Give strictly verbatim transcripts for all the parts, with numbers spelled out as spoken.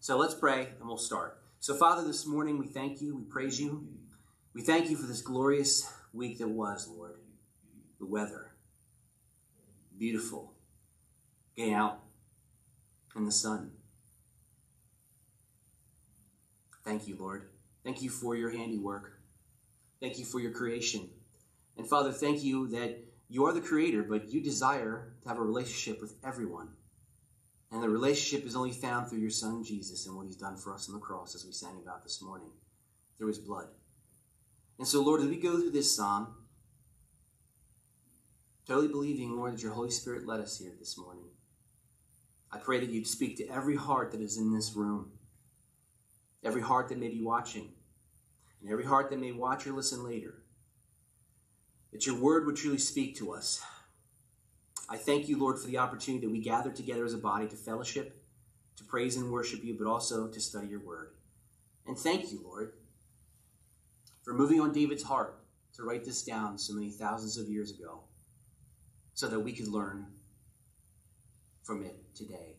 So let's pray and we'll start. So Father, this morning we thank you, we praise you. We thank you for this glorious week that was, Lord. The weather, beautiful, getting out in the sun. Thank you, Lord. Thank you for your handiwork. Thank you for your creation. And Father, thank you that you are the creator, but you desire to have a relationship with everyone. And the relationship is only found through your Son, Jesus, and what he's done for us on the cross, as we sang about this morning, through his blood. And so, Lord, as we go through this psalm, totally believing, Lord, that your Holy Spirit led us here this morning, I pray that you'd speak to every heart that is in this room, every heart that may be watching, and every heart that may watch or listen later, that your word would truly speak to us. I thank you, Lord, for the opportunity that we gather together as a body to fellowship, to praise and worship you, but also to study your word. And thank you, Lord, for moving on David's heart to write this down so many thousands of years ago so that we could learn from it today.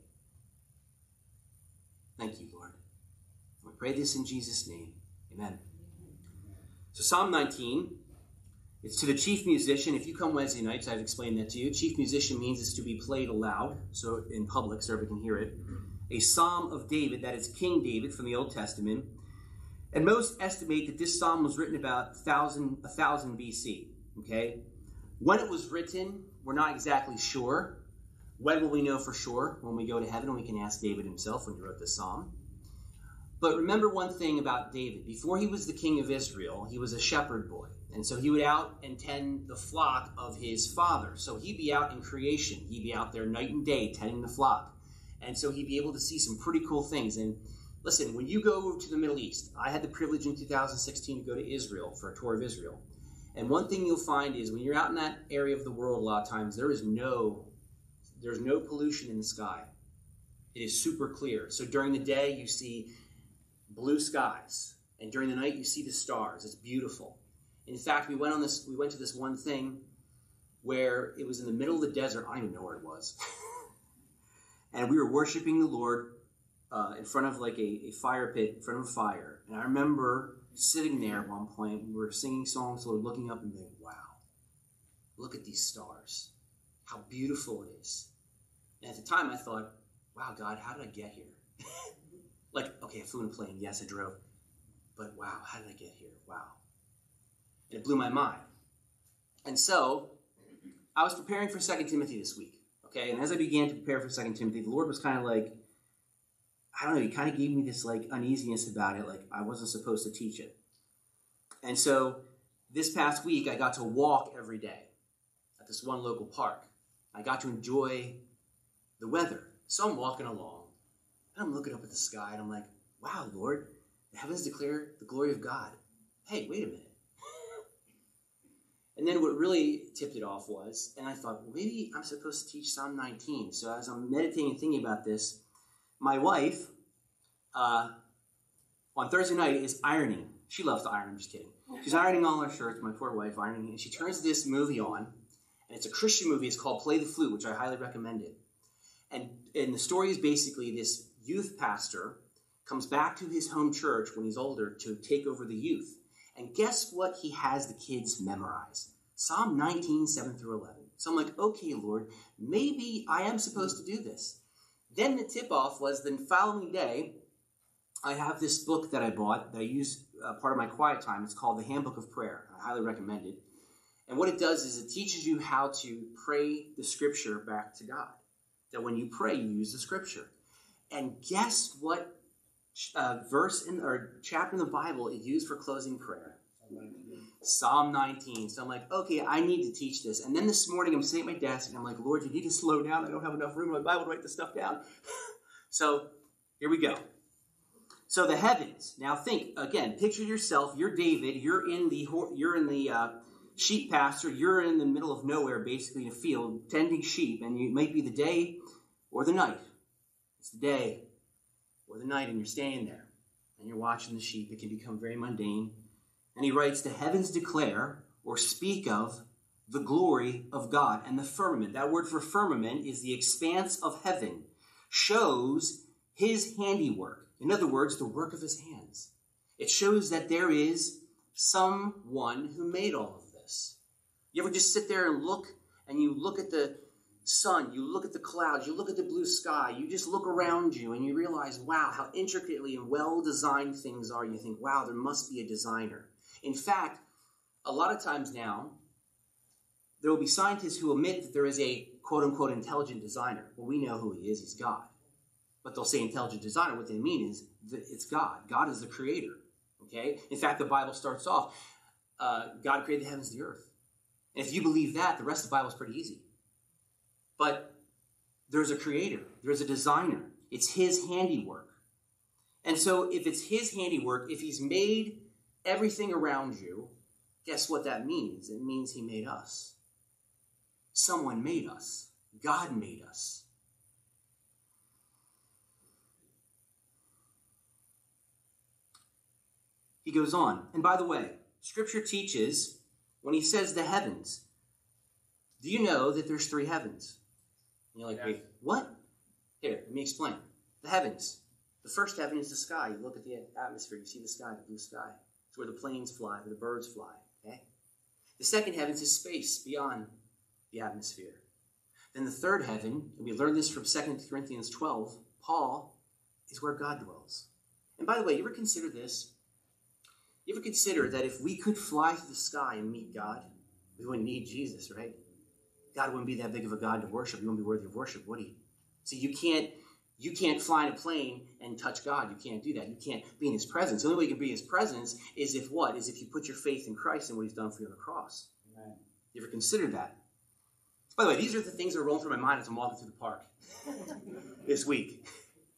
Thank you, Lord. We pray this in Jesus' name. Amen. So Psalm nineteen, it's to the chief musician. If you come Wednesday nights, I've explained that to you. Chief musician means it's to be played aloud, so in public, so everyone can hear it. A psalm of David, that is King David from the Old Testament. And most estimate that this psalm was written about one thousand, one thousand B C, okay? When it was written, we're not exactly sure. When will we know for sure? When we go to heaven, we can ask David himself when he wrote this psalm. But remember one thing about David. Before he was the king of Israel, he was a shepherd boy. And so he would out and tend the flock of his father. So he'd be out in creation. He'd be out there night and day tending the flock. And so he'd be able to see some pretty cool things. And listen, when you go to the Middle East, I had the privilege in two thousand sixteen to go to Israel for a tour of Israel. And one thing you'll find is when you're out in that area of the world, a lot of times there is no, there's no pollution in the sky. It is super clear. So during the day, you see blue skies. And during the night, you see the stars. It's beautiful. In fact, we went on this. We went to this one thing where it was in the middle of the desert. I don't even know where it was. And we were worshiping the Lord uh, in front of like a, a fire pit, in front of a fire. And I remember sitting there at one point. We were singing songs, Lord, looking up and being, wow, look at these stars. How beautiful it is. And at the time, I thought, wow, God, how did I get here? Like, okay, I flew in a plane. Yes, I drove. But wow, how did I get here? Wow. And it blew my mind. And so, I was preparing for Second Timothy this week, okay? And as I began to prepare for Second Timothy, the Lord was kind of like, I don't know, he kind of gave me this like uneasiness about it, like I wasn't supposed to teach it. And so, this past week, I got to walk every day at this one local park. I got to enjoy the weather. So I'm walking along, and I'm looking up at the sky, and I'm like, wow, Lord, the heavens declare the glory of God. Hey, wait a minute. And then what really tipped it off was, and I thought, well, maybe I'm supposed to teach Psalm nineteen. So as I'm meditating and thinking about this, my wife, uh, on Thursday night, is ironing. She loves to iron, I'm just kidding. She's ironing all her shirts, my poor wife ironing, and she turns this movie on, and it's a Christian movie. It's called Play the Flute, which I highly recommend it. And, and the story is basically this youth pastor comes back to his home church when he's older to take over the youth. And guess what he has the kids memorize? Psalm nineteen, seven through eleven. So I'm like, okay, Lord, maybe I am supposed to do this. Then the tip-off was the following day, I have this book that I bought that I use uh, part of my quiet time. It's called The Handbook of Prayer. I highly recommend it. And what it does is it teaches you how to pray the scripture back to God. That when you pray, you use the scripture. And guess what uh, verse in or chapter in the Bible it used for closing prayer? Psalm nineteen. So I'm like, okay, I need to teach this. And then this morning I'm sitting at my desk and I'm like, Lord, you need to slow down. I don't have enough room in my Bible to write this stuff down. So here we go. So the heavens. Now think again. Picture yourself. You're David. You're in the you're in the uh, sheep pasture. You're in the middle of nowhere, basically in a field, tending sheep, and you, it might be the day or the night. It's the day or the night, and you're standing there and you're watching the sheep. It can become very mundane. And he writes, the heavens declare or speak of the glory of God. And the firmament, that word for firmament is the expanse of heaven, shows his handiwork. In other words, the work of his hands. It shows that there is someone who made all of this. You ever just sit there and look, and you look at the sun, you look at the clouds, you look at the blue sky, you just look around you and you realize, wow, how intricately and well-designed things are. You think, wow, there must be a designer. In fact, a lot of times now, there will be scientists who admit that there is a quote-unquote intelligent designer. Well, we know who he is. He's God. But they'll say intelligent designer. What they mean is that it's God. God is the creator. Okay? In fact, the Bible starts off, uh, God created the heavens and the earth. And if you believe that, the rest of the Bible is pretty easy. But there's a creator. There's a designer. It's his handiwork. And so if it's his handiwork, if he's made everything around you, guess what that means? It means he made us. Someone made us. God made us. He goes on. And by the way, Scripture teaches, when he says the heavens, do you know that there's three heavens? And you're like, yes. Wait, what? Here, let me explain. The heavens. The first heaven is the sky. You look at the atmosphere, you see the sky, the blue sky. It's where the planes fly, where the birds fly. Okay? The second heaven is space beyond the atmosphere. Then the third heaven, and we learned this from Second Corinthians twelve, Paul, is where God dwells. And by the way, you ever consider this? You ever consider that if we could fly through the sky and meet God, we wouldn't need Jesus, right? God wouldn't be that big of a God to worship. He wouldn't be worthy of worship, would he? See, you can't, you can't fly in a plane and touch God. You can't do that. You can't be in his presence. The only way you can be in his presence is if what? Is if you put your faith in Christ and what he's done for you on the cross. Amen. You ever considered that? By the way, these are the things that are rolling through my mind as I'm walking through the park this week.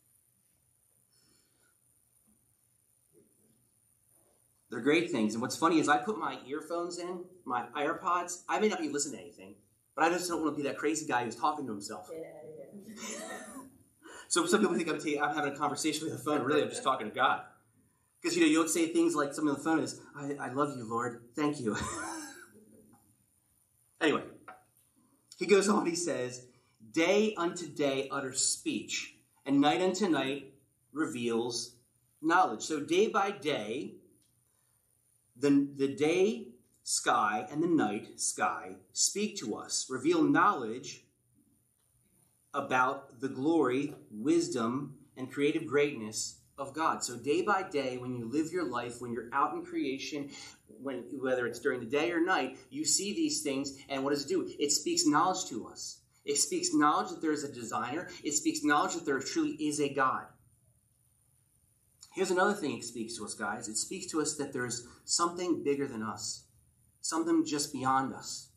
They're great things. And what's funny is I put my earphones in, my AirPods. I may not be listening to anything, but I just don't want to be that crazy guy who's talking to himself. Yeah, yeah. So some people think I'm, t- I'm having a conversation with the phone. Really, I'm just talking to God. Because, you know, you don't say things like something on the phone is, I, I love you, Lord. Thank you. Anyway, he goes on, he says, day unto day utters speech, and night unto night reveals knowledge. So day by day, the, the day sky and the night sky speak to us, reveal knowledge about the glory, wisdom, and creative greatness of God. So day by day, when you live your life, when you're out in creation, when whether it's during the day or night, you see these things, and what does it do? It speaks knowledge to us. It speaks knowledge that there is a designer. It speaks knowledge that there truly is a God. Here's another thing it speaks to us, guys. It speaks to us that there's something bigger than us, something just beyond us.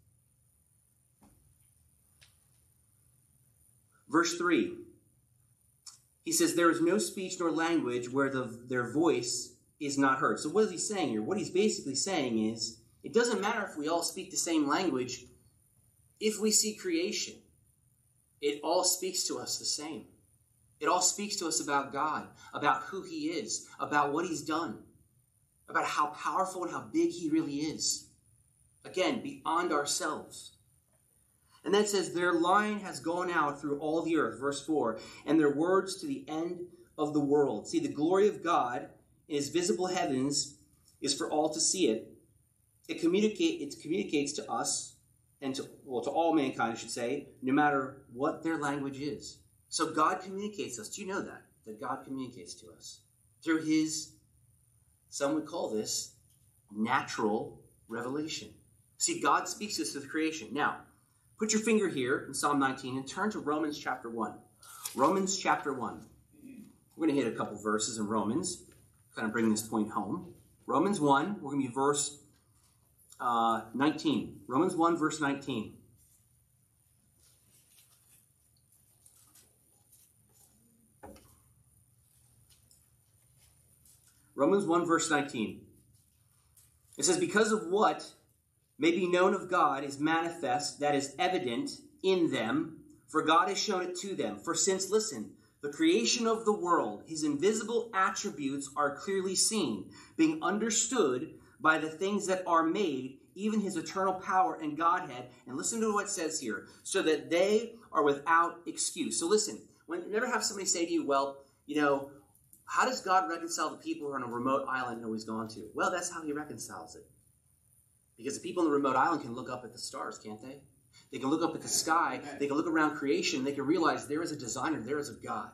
Verse three, he says, there is no speech nor language where the, their voice is not heard. So what is he saying here? What he's basically saying is, it doesn't matter if we all speak the same language. If we see creation, it all speaks to us the same. It all speaks to us about God, about who he is, about what he's done, about how powerful and how big he really is. Again, beyond ourselves. And then it says, their line has gone out through all the earth, verse four, and their words to the end of the world. See, the glory of God in his visible heavens is for all to see it. It, communicate, it communicates to us, and to, well, to all mankind, I should say, no matter what their language is. So God communicates to us. Do you know that? That God communicates to us through his, some would call this, natural revelation. See, God speaks to us through creation. Now, put your finger here in Psalm nineteen and turn to Romans chapter one. Romans chapter one. We're going to hit a couple verses in Romans, kind of bring this point home. Romans one, we're going to be verse uh, nineteen. Romans one, verse nineteen. Romans one, verse nineteen. It says, because of what may be known of God is manifest, that is evident in them, for God has shown it to them. For since, listen, the creation of the world, his invisible attributes are clearly seen, being understood by the things that are made, even his eternal power and Godhead. And listen to what it says here, so that they are without excuse. So listen, when, never have somebody say to you, well, you know, how does God reconcile the people who are on a remote island nobody's gone to? Well, that's how he reconciles it. Because the people on the remote island can look up at the stars, can't they? They can look up at the sky. They can look around creation. They can realize there is a designer. There is a God.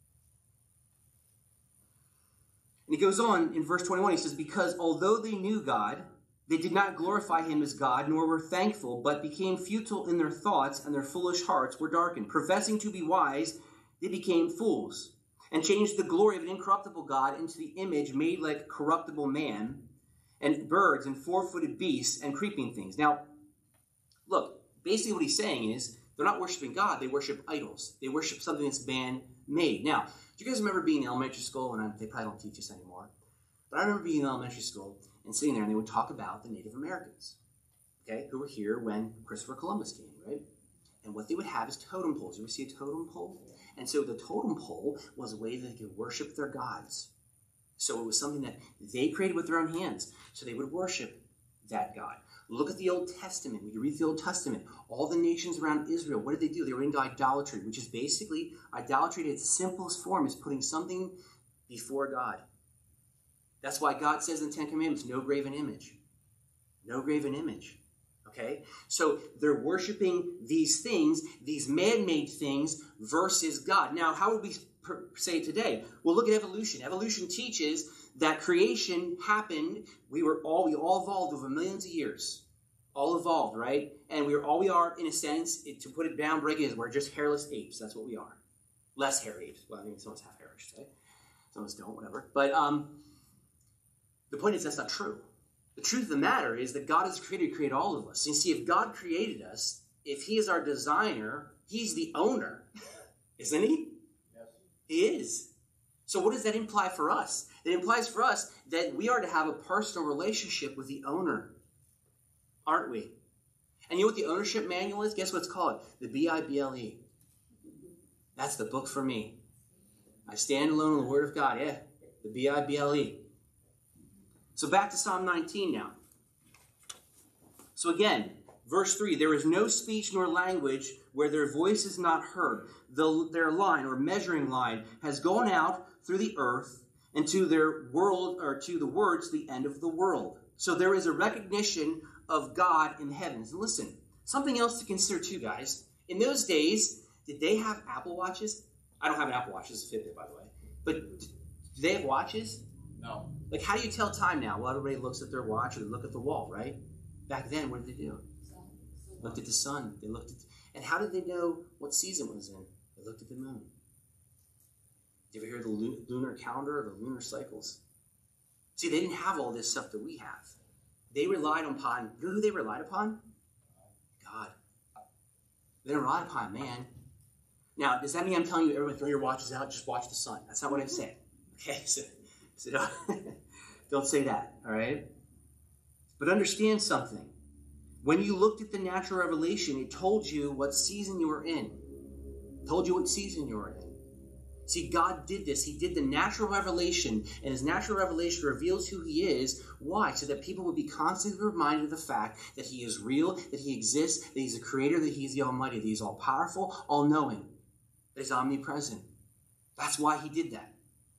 And he goes on in verse twenty-one. He says, because although they knew God, they did not glorify him as God, nor were thankful, but became futile in their thoughts, and their foolish hearts were darkened. Professing to be wise, they became fools, and changed the glory of an incorruptible God into the image made like corruptible man, and birds, and four-footed beasts, and creeping things. Now, look, basically what he's saying is, they're not worshiping God, they worship idols. They worship something that's man-made. Now, do you guys remember being in elementary school? And I, they probably don't teach us anymore. But I remember being in elementary school and sitting there, and they would talk about the Native Americans, okay, who were here when Christopher Columbus came, right? And what they would have is totem poles. You ever see a totem pole? And so the totem pole was a way that they could worship their gods. So it was something that they created with their own hands. So they would worship that God. Look at the Old Testament. When you read the Old Testament, all the nations around Israel, what did they do? They were into idolatry, which is basically, idolatry at its simplest form is putting something before God. That's why God says in the Ten Commandments, no graven image. No graven image. Okay? So they're worshiping these things, these man-made things, versus God. Now, how would we say today? Well, look at evolution. Evolution teaches that creation happened. We were all, we all evolved over millions of years. All evolved, right? And we are all we are, in a sense, it, to put it down, break it is, we're just hairless apes. That's what we are. Less hairy apes. Well, I mean, some of us have hair, I should say. Some of us don't, whatever. But um, the point is that's not true. The truth of the matter is that God is created to create all of us. And you see, if God created us, if he is our designer, he's the owner. Isn't he? Yes. He is. So what does that imply for us? It implies for us that we are to have a personal relationship with the owner. Aren't we? And you know what the ownership manual is? Guess what it's called? The B I B L E. That's the book for me. I stand alone in the Word of God. Yeah, the B I B L E. So back to Psalm nineteen now. So again, verse three, there is no speech nor language where their voice is not heard. The, their line or measuring line has gone out through the earth and to their world, or to the words, the end of the world. So there is a recognition of God in the heavens. And listen, something else to consider too, guys. In those days, did they have Apple Watches? I don't have an Apple Watch. It's a Fitbit, by the way. But do they have watches? No. Like, how do you tell time now? Well, everybody looks at their watch or they look at the wall, right? Back then, what did they do? Looked at the sun. They looked at, and how did they know what season it was in? They looked at the moon. Did you ever hear the lunar calendar or the lunar cycles? See, they didn't have all this stuff that we have. They relied upon, you know who they relied upon? God. They didn't rely upon man. Now, does that mean I'm telling you everyone throw your watches out, just watch the sun? That's not what I'm saying. Okay, so, so don't, don't say that, all right? But understand something. When you looked at the natural revelation, it told you what season you were in. It told you what season you were in. See, God did this. He did the natural revelation, and his natural revelation reveals who he is. Why? So that people would be constantly reminded of the fact that he is real, that he exists, that he's a creator, that he's the Almighty, that he's all-powerful, all-knowing, that he's omnipresent. That's why he did that.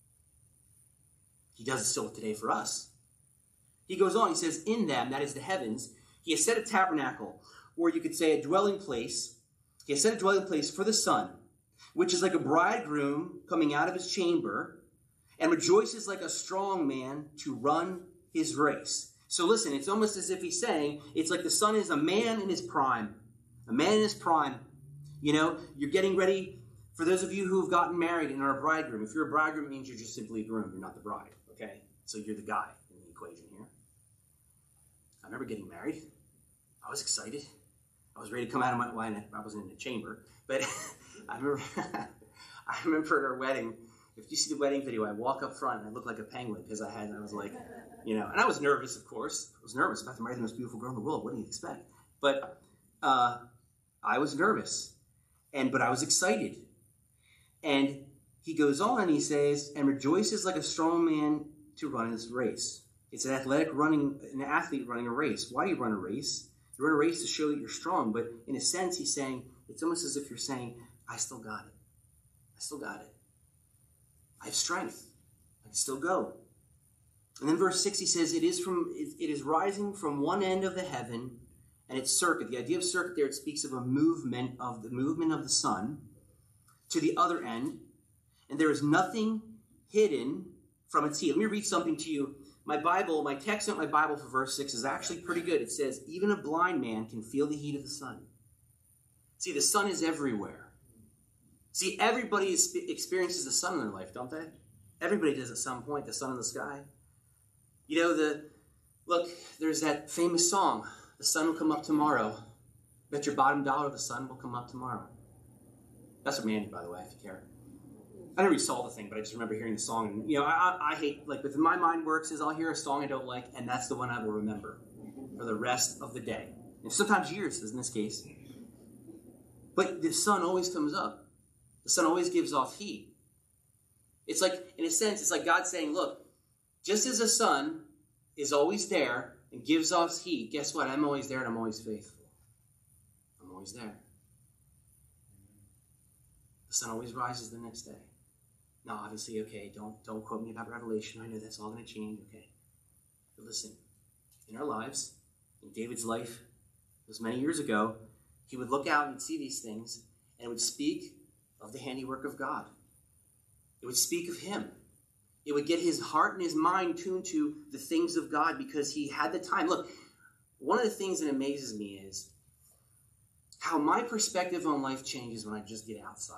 He does it still today for us. He goes on, he says, in them, that is the heavens, he has set a tabernacle, or you could say a dwelling place. He has set a dwelling place for the sun, which is like a bridegroom coming out of his chamber, and rejoices like a strong man to run his race. So listen, it's almost as if he's saying, it's like the sun is a man in his prime. A man in his prime. You know, you're getting ready, for those of you who have gotten married and are a bridegroom, if you're a bridegroom, it means you're just simply a groom, you're not the bride, okay? So you're the guy in the equation here. I remember getting married. I was excited. I was ready to come out of my, well, I wasn't in the chamber, but I remember, I remember at our wedding, if you see the wedding video, I walk up front and I look like a penguin because I had, I was like, you know, and I was nervous, of course. I was nervous about to marry the most beautiful girl in the world. What do you expect? But uh, I was nervous, and but I was excited. And he goes on, he says, and rejoices like a strong man to run his race. It's an athletic running, an athlete running a race. Why do you run a race? You run a race to show that you're strong, but in a sense, he's saying, it's almost as if you're saying, I still got it. I still got it. I have strength. I can still go. And then verse six, he says, it is from it is rising from one end of the heaven, and its circuit. The idea of circuit there, it speaks of a movement of the movement of the sun to the other end, and there is nothing hidden from its heat. Let me read something to you. My Bible, my text in my Bible for verse six is actually pretty good. It says, even a blind man can feel the heat of the sun. See, the sun is everywhere. See, everybody is, experiences the sun in their life, don't they? Everybody does at some point, the sun in the sky. You know, the look, there's that famous song, the sun will come up tomorrow. Bet your bottom dollar the sun will come up tomorrow. That's from Mandy, by the way, if you care. I never really saw the thing, but I just remember hearing the song. And, you know, I, I hate, like, with my mind works is I'll hear a song I don't like, and that's the one I will remember for the rest of the day. And sometimes years, as in this case. But the sun always comes up. The sun always gives off heat. It's like, in a sense, it's like God saying, look, just as the sun is always there and gives off heat, guess what? I'm always there and I'm always faithful. I'm always there. The sun always rises the next day. Now, obviously, okay, don't, don't quote me about Revelation. I know that's all going to change, okay. But listen, in our lives, in David's life, it was many years ago, he would look out and see these things, and it would speak of the handiwork of God. It would speak of him. It would get his heart and his mind tuned to the things of God because he had the time. Look, one of the things that amazes me is how my perspective on life changes when I just get outside.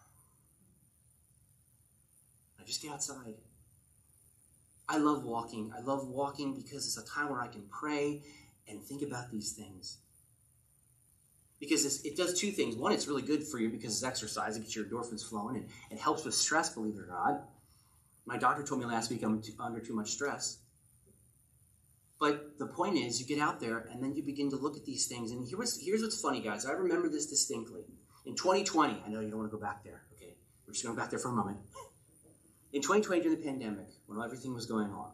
I just get outside. I love walking. I love walking because it's a time where I can pray and think about these things. Because it's, it does two things. One, it's really good for you because it's exercise. It gets your endorphins flowing and it helps with stress, believe it or not. My doctor told me last week I'm too, under too much stress. But the point is, you get out there and then you begin to look at these things. And here was, here's what's funny, guys. I remember this distinctly. In twenty twenty, I know you don't want to go back there. Okay, we're just going back there for a moment. In twenty twenty, during the pandemic, when everything was going on,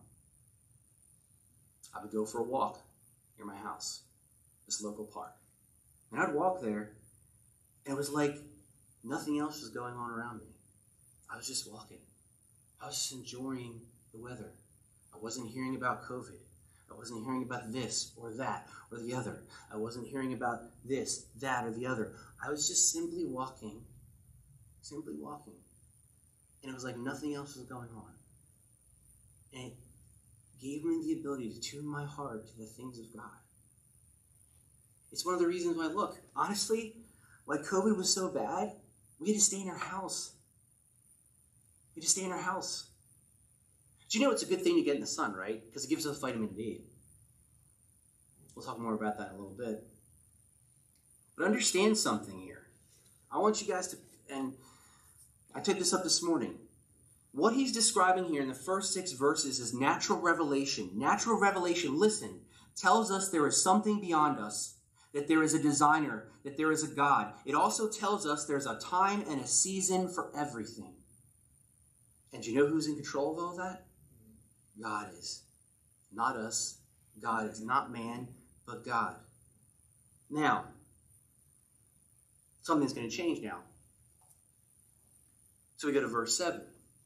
I would go for a walk near my house, this local park. And I'd walk there, and it was like nothing else was going on around me. I was just walking. I was just enjoying the weather. I wasn't hearing about COVID. I wasn't hearing about this or that or the other. I wasn't hearing about this, that, or the other. I was just simply walking, simply walking. And it was like nothing else was going on. And it gave me the ability to tune my heart to the things of God. It's one of the reasons why, look, honestly, like COVID was so bad, we had to stay in our house. We had to stay in our house. Do you know it's a good thing to get in the sun, right? Because it gives us vitamin D. We'll talk more about that in a little bit. But understand something here. I want you guys to, and I took this up this morning. What he's describing here in the first six verses is natural revelation. Natural revelation, listen, tells us there is something beyond us, that there is a designer, that there is a God. It also tells us there's a time and a season for everything. And do you know who's in control of all that? God is. Not us. God is. Not man, but God. Now, something's going to change now. So we go to verse seven.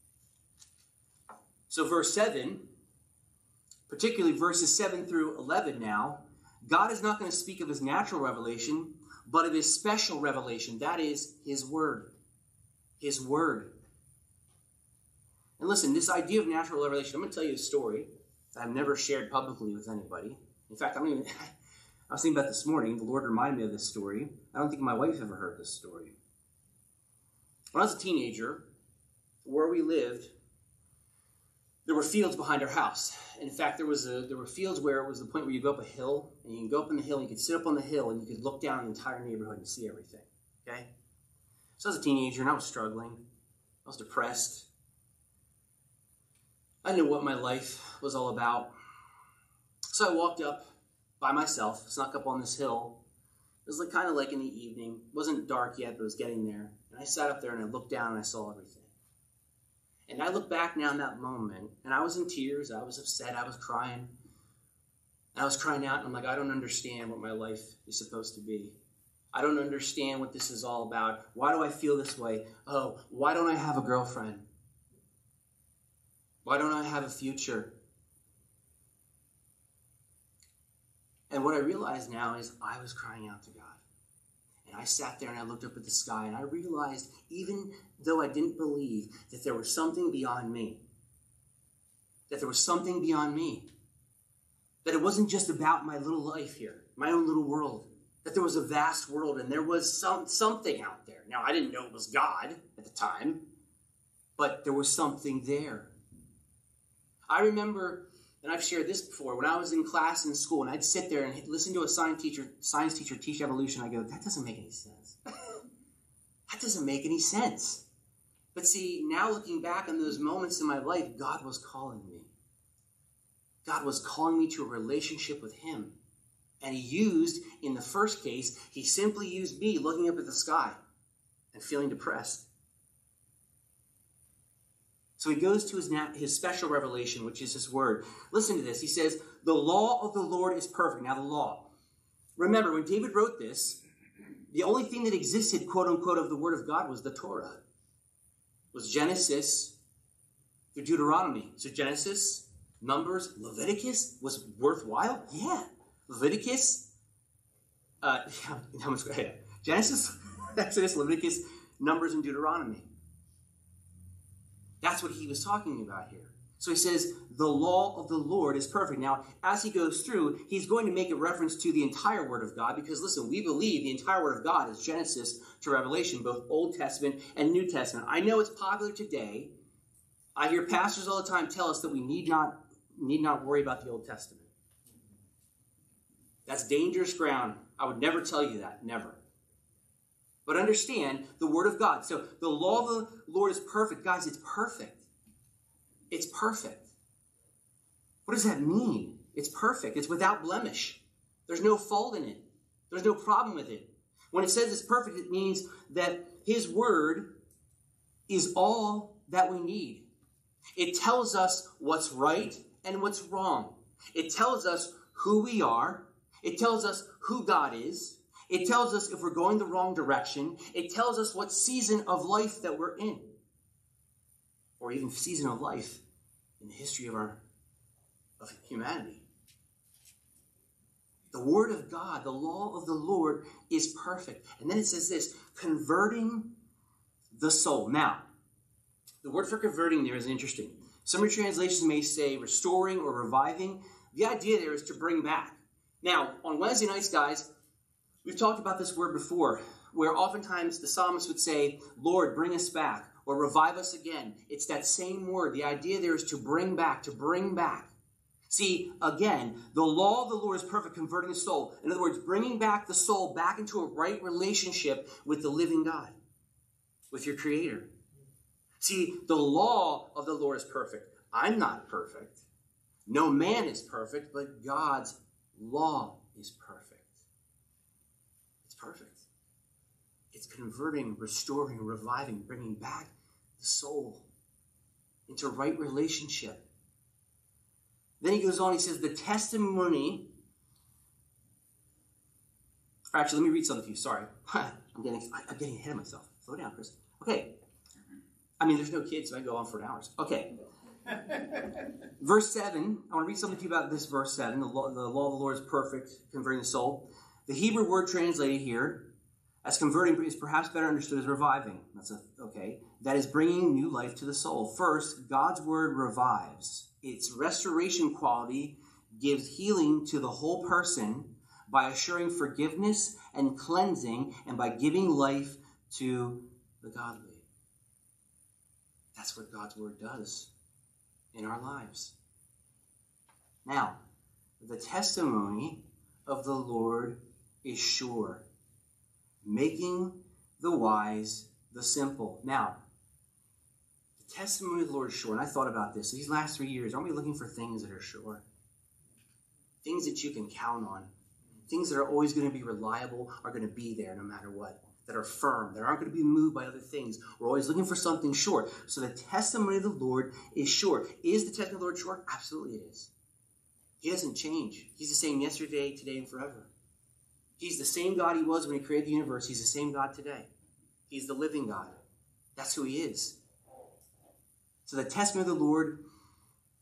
So verse seven, particularly verses seven through eleven now, God is not going to speak of his natural revelation, but of his special revelation. That is his word. His word. And listen, this idea of natural revelation, I'm going to tell you a story that I've never shared publicly with anybody. In fact, I don't even, I was thinking about this morning. The Lord reminded me of this story. I don't think my wife ever heard this story. When I was a teenager, where we lived, there were fields behind our house. And in fact, there was a there were fields where it was the point where you go up a hill, and you can go up on the hill, and you could sit up on the hill, and you could look down on the entire neighborhood and see everything. Okay? So I was a teenager, and I was struggling. I was depressed. I knew what my life was all about. So I walked up by myself, snuck up on this hill. It was like kind of like in the evening. It wasn't dark yet, but it was getting there. And I sat up there, and I looked down, and I saw everything. And I look back now in that moment, and I was in tears, I was upset, I was crying. I was crying out, and I'm like, I don't understand what my life is supposed to be. I don't understand what this is all about. Why do I feel this way? Oh, why don't I have a girlfriend? Why don't I have a future? And what I realize now is I was crying out to God. And I sat there and I looked up at the sky and I realized, even though I didn't believe, that there was something beyond me. That there was something beyond me. That it wasn't just about my little life here, my own little world. That there was a vast world and there was some something out there. Now, I didn't know it was God at the time, but there was something there. I remember, and I've shared this before, when I was in class in school and I'd sit there and listen to a science teacher, science teacher teach evolution, I go, that doesn't make any sense. That doesn't make any sense. But see, now looking back on those moments in my life, God was calling me. God was calling me to a relationship with him. And he used, in the first case, he simply used me looking up at the sky and feeling depressed. So he goes to his, his special revelation, which is his word. Listen to this. He says, the law of the Lord is perfect. Now the law. Remember, when David wrote this, the only thing that existed, quote unquote, of the word of God was the Torah. It was Genesis through Deuteronomy. So Genesis, Numbers, Leviticus was worthwhile? Yeah. Leviticus, uh, how much? Genesis, Exodus, Leviticus, Numbers, and Deuteronomy. That's what he was talking about here. So he says, the law of the Lord is perfect. Now, as he goes through, he's going to make a reference to the entire Word of God because, listen, we believe the entire Word of God is Genesis to Revelation, both Old Testament and New Testament. I know it's popular today. I hear pastors all the time tell us that we need not, need not worry about the Old Testament. That's dangerous ground. I would never tell you that, never. But understand the Word of God. So the law of the Lord is perfect. Guys, it's perfect. It's perfect. What does that mean? It's perfect. It's without blemish. There's no fault in it. There's no problem with it. When it says it's perfect, it means that his word is all that we need. It tells us what's right and what's wrong. It tells us who we are. It tells us who God is. It tells us if we're going the wrong direction. It tells us what season of life that we're in. Or even season of life in the history of our of humanity. The Word of God, the law of the Lord is perfect. And then it says this, converting the soul. Now, the word for converting there is interesting. Some of your translations may say restoring or reviving. The idea there is to bring back. Now, on Wednesday nights, guys, we've talked about this word before, where oftentimes the psalmist would say, Lord, bring us back, or revive us again. It's that same word. The idea there is to bring back, to bring back. See, again, the law of the Lord is perfect, converting the soul. In other words, bringing back the soul back into a right relationship with the living God, with your Creator. See, the law of the Lord is perfect. I'm not perfect. No man is perfect, but God's law is perfect. It's perfect. It's converting, restoring, reviving, bringing back the soul into right relationship. Then he goes on, he says, the testimony... Or actually, let me read something to you. Sorry. I'm getting, I'm getting ahead of myself. Slow down, Chris. Okay. I mean, there's no kids, so I can go on for hours. Okay. Verse seven. I want to read something to you about this verse seven. The law, the law of the Lord is perfect, converting the soul. The Hebrew word translated here as converting is perhaps better understood as reviving. That's a, okay. That is bringing new life to the soul. First, God's word revives. Its restoration quality gives healing to the whole person by assuring forgiveness and cleansing and by giving life to the godly. That's what God's word does in our lives. Now, the testimony of the Lord is sure, making the wise the simple. Now, the testimony of the Lord is sure, and I thought about this. These last three years, aren't we looking for things that are sure? Things that you can count on. Things that are always going to be reliable, are going to be there no matter what. That are firm, that aren't going to be moved by other things. We're always looking for something sure. So the testimony of the Lord is sure. Is the testimony of the Lord sure? Absolutely it is. He doesn't change. He's the same yesterday, today, and forever. He's the same God he was when he created the universe. He's the same God today. He's the living God. That's who he is. So the testimony of the Lord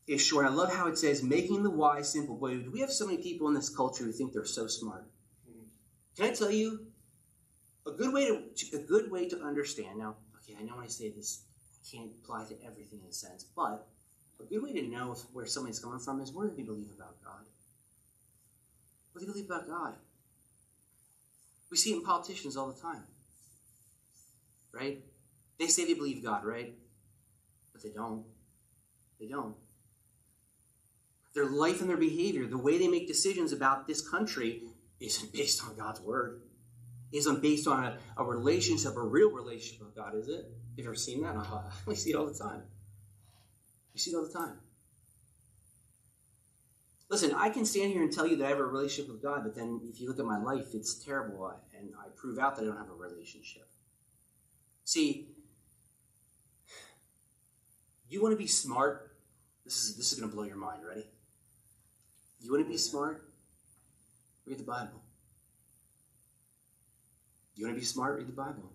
is short. I love how it says, making the why simple. Boy, do we have so many people in this culture who think they're so smart. Can I tell you, a good way to a good way to understand, now, okay, I know when I say this, I can't apply to everything in a sense, but a good way to know if, where somebody's coming from is, what do they believe about God? What do they believe about God? We see it in politicians all the time, right? They say they believe God, right? But they don't. They don't. Their life and their behavior, the way they make decisions about this country, isn't based on God's word. Isn't based on a, a relationship, a real relationship with God, is it? Have you ever seen that? Uh, we see it all the time. We see it all the time. Listen, I can stand here and tell you that I have a relationship with God, but then if you look at my life, it's terrible, and I prove out that I don't have a relationship. See, you want to be smart? This is, this is going to blow your mind. Ready? You want to be smart? Read the Bible. You want to be smart? Read the Bible.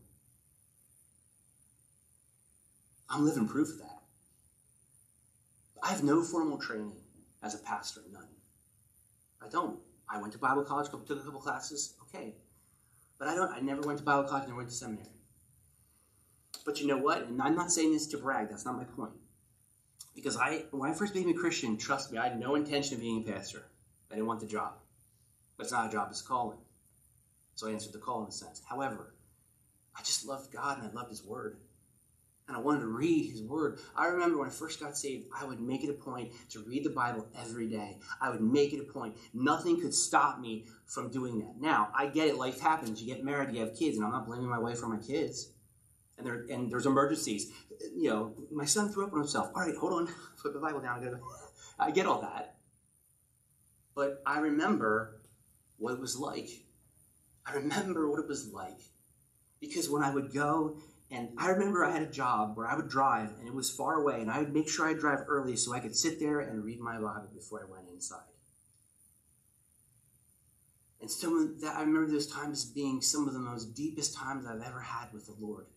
I'm living proof of that. I have no formal training as a pastor, none. I don't. I went to Bible college, took a couple classes, okay. But I don't. I never went to Bible college, never went to seminary. But you know what? And I'm not saying this to brag. That's not my point. Because I, when I first became a Christian, trust me, I had no intention of being a pastor. I didn't want the job. But it's not a job, it's a calling. So I answered the call in a sense. However, I just loved God and I loved his word. And I wanted to read his word. I remember when I first got saved, I would make it a point to read the Bible every day. I would make it a point. Nothing could stop me from doing that. Now, I get it. Life happens. You get married, you have kids, and I'm not blaming my wife or my kids. And there, and there's emergencies. You know, my son threw up on himself. All right, hold on. Put the Bible down. I, gotta, I get all that. But I remember what it was like. I remember what it was like. Because when I would go, and I remember I had a job where I would drive, and it was far away, and I would make sure I drive early so I could sit there and read my Bible before I went inside. And some of that, I remember those times being some of the most deepest times I've ever had with the Lord.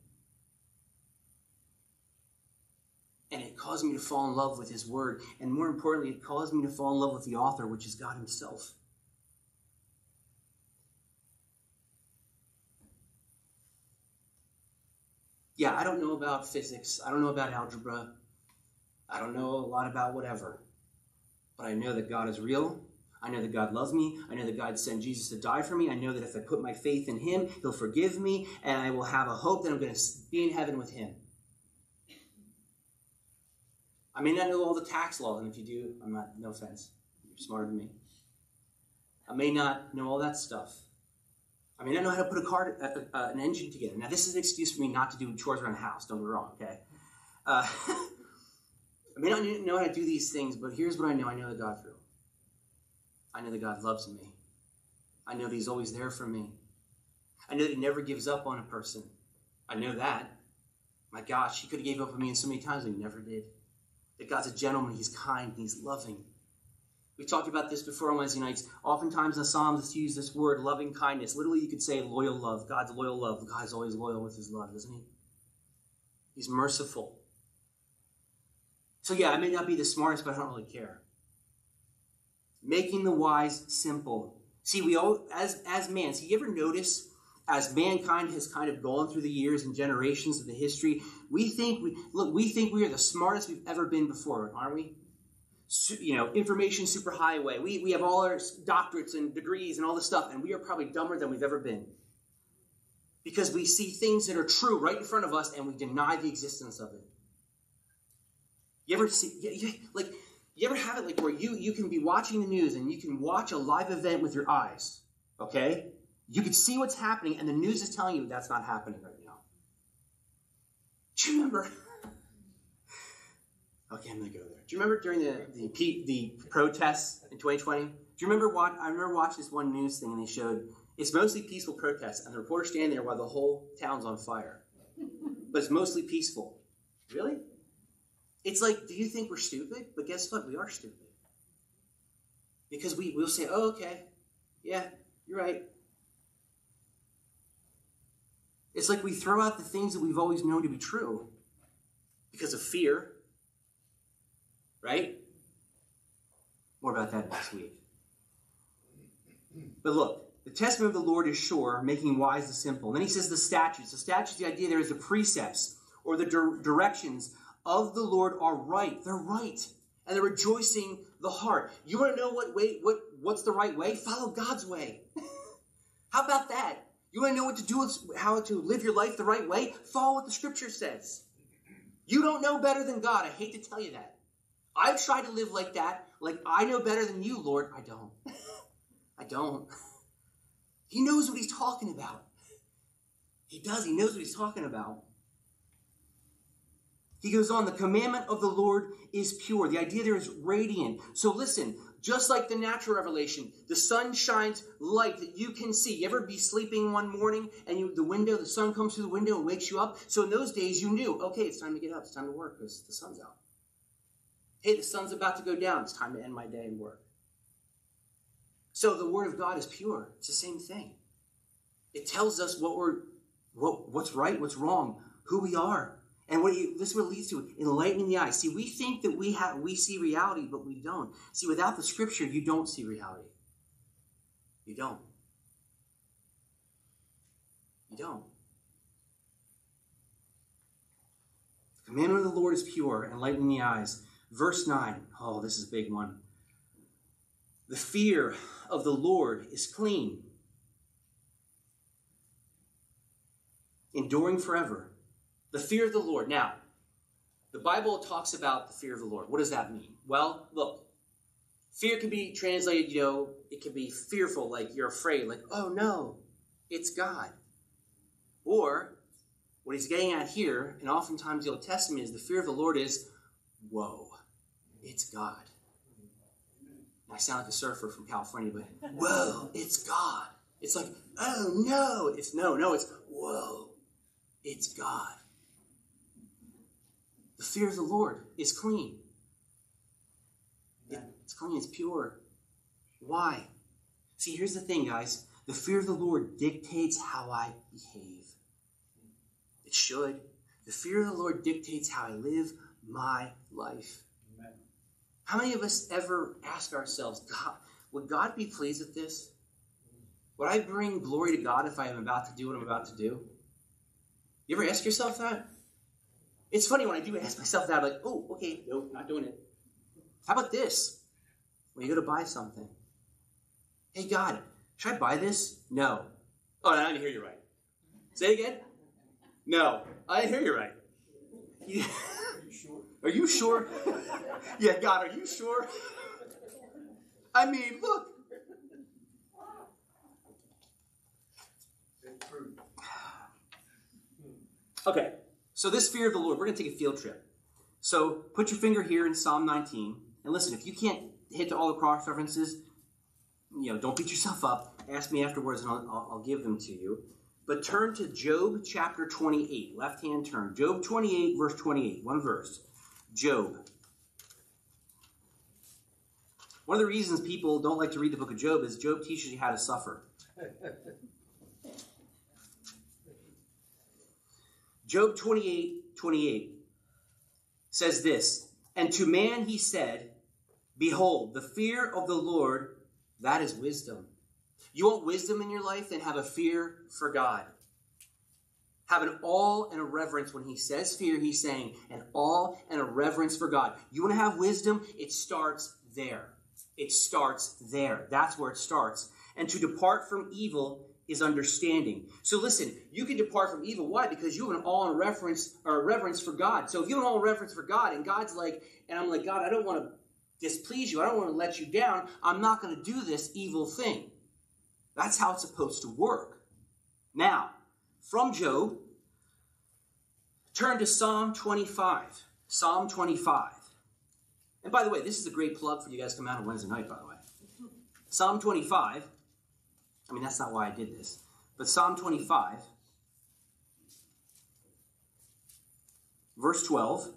And it caused me to fall in love with his word. And more importantly, it caused me to fall in love with the author, which is God himself. Yeah, I don't know about physics. I don't know about algebra. I don't know a lot about whatever. But I know that God is real. I know that God loves me. I know that God sent Jesus to die for me. I know that if I put my faith in him, he'll forgive me. And I will have a hope that I'm going to be in heaven with him. I may not know all the tax laws, and if you do, I'm not, no offense. You're smarter than me. I may not know all that stuff. I may not know how to put a car, uh, uh, an engine together. Now, this is an excuse for me not to do chores around the house. Don't get me wrong, okay? Uh, I may not know how to do these things, but here's what I know. I know that God's real. I know that God loves me. I know that he's always there for me. I know that he never gives up on a person. I know that. My gosh, he could have gave up on me so many times, but he never did. That God's a gentleman, he's kind, he's loving. We talked about this before on Wednesday nights. Oftentimes in the Psalms, use this word, loving kindness. Literally, you could say loyal love. God's loyal love. God's always loyal with his love, isn't he? He's merciful. So yeah, I may not be the smartest, but I don't really care. Making the wise simple. See, we all, as, as man, see, you ever notice as mankind has kind of gone through the years and generations of the history, we think, we, look, we think we are the smartest we've ever been before, aren't we? So, you know, information superhighway. We, we have all our doctorates and degrees and all this stuff, and we are probably dumber than we've ever been. Because we see things that are true right in front of us, and we deny the existence of it. You ever see, you, you, like, you ever have it like where you, you can be watching the news, and you can watch a live event with your eyes, okay? You can see what's happening, and the news is telling you that's not happening right now. Do you remember? Okay, I'm going to go there. Do you remember during the, the, the protests in twenty twenty? Do you remember what? I remember watching this one news thing, and they showed it's mostly peaceful protests, and the reporter's standing there while the whole town's on fire. But it's mostly peaceful. Really? It's like, do you think we're stupid? But guess what? We are stupid. Because we, we'll say, oh, okay, yeah, you're right. It's like we throw out the things that we've always known to be true because of fear, right? about that next week. But look, the testament of the Lord is sure, making wise the simple. And then he says the statutes. The statutes, the idea there is the precepts or the di- directions of the Lord are right. They're right. And they're rejoicing the heart. You want to know what way, what, what's the right way? Follow God's way. How about that? You want to know what to do, how to live your life the right way? Follow what the scripture says. You don't know better than God. I hate to tell you that. I've tried to live like that, like I know better than you, Lord. I don't. I don't. He knows what he's talking about. He does. He knows what he's talking about. He goes on, the commandment of the Lord is pure. The idea there is radiant. So listen, just like the natural revelation, the sun shines light that you can see. You ever be sleeping one morning and you, the window, the sun comes through the window and wakes you up? So in those days you knew, okay, it's time to get up. It's time to work because the sun's out. Hey, the sun's about to go down. It's time to end my day and work. So the word of God is pure. It's the same thing. It tells us what we're, what, what's right, what's wrong, who we are. And what he, this is what it leads to, enlightening the eyes. See, we think that we have we see reality, but we don't. See, without the scripture, you don't see reality. You don't. You don't. The commandment of the Lord is pure, enlightening the eyes. Verse nine. Oh, this is a big one. The fear of the Lord is clean, enduring forever. The fear of the Lord. Now, the Bible talks about the fear of the Lord. What does that mean? Well, look, fear can be translated, you know, it can be fearful, like you're afraid, like, oh no, it's God. Or, what he's getting at here, and oftentimes the Old Testament is the fear of the Lord is, whoa, it's God. I sound like a surfer from California, but whoa, it's God. It's like, oh no, it's no, no, it's whoa, it's God. The fear of the Lord is clean. It's clean, it's pure. Why? See, here's the thing, guys. The fear of the Lord dictates how I behave. It should. The fear of the Lord dictates how I live my life. Amen. How many of us ever ask ourselves, God, would God be pleased with this? Would I bring glory to God if I am about to do what I'm about to do? You ever ask yourself that? It's funny when I do ask myself that, I'm like, oh, okay, no, not doing it. How about this? When you go to buy something. Hey, God, should I buy this? No. Oh, no, I didn't hear you right. Say it again. No, I didn't hear you right. Yeah. Are you sure? Are you sure? Yeah, God, are you sure? I mean, look. Okay. So this fear of the Lord, we're going to take a field trip. So put your finger here in Psalm nineteen. And listen, if you can't hit all the cross references, you know, don't beat yourself up. Ask me afterwards and I'll, I'll give them to you. But turn to Job chapter twenty-eight. Left-hand turn. Job twenty-eight, verse twenty-eight. One verse. Job. One of the reasons people don't like to read the book of Job is Job teaches you how to suffer. Job twenty-eight, twenty-eight says this, and to man he said, behold, the fear of the Lord, that is wisdom. You want wisdom in your life? Then have a fear for God. Have an awe and a reverence. When he says fear, he's saying an awe and a reverence for God. You want to have wisdom? It starts there. It starts there. That's where it starts. And to depart from evil is understanding. So listen, you can depart from evil. Why? Because you have an awe and reverence or reverence for God. So if you have an awe and reverence for God, and God's like, and I'm like, God, I don't want to displease you. I don't want to let you down. I'm not going to do this evil thing. That's how it's supposed to work. Now, from Job, turn to Psalm twenty-five. Psalm twenty-five. And by the way, this is a great plug for you guys to come out on Wednesday night, by the way. Psalm twenty-five. I mean, that's not why I did this. But Psalm twenty-five, verse twelve.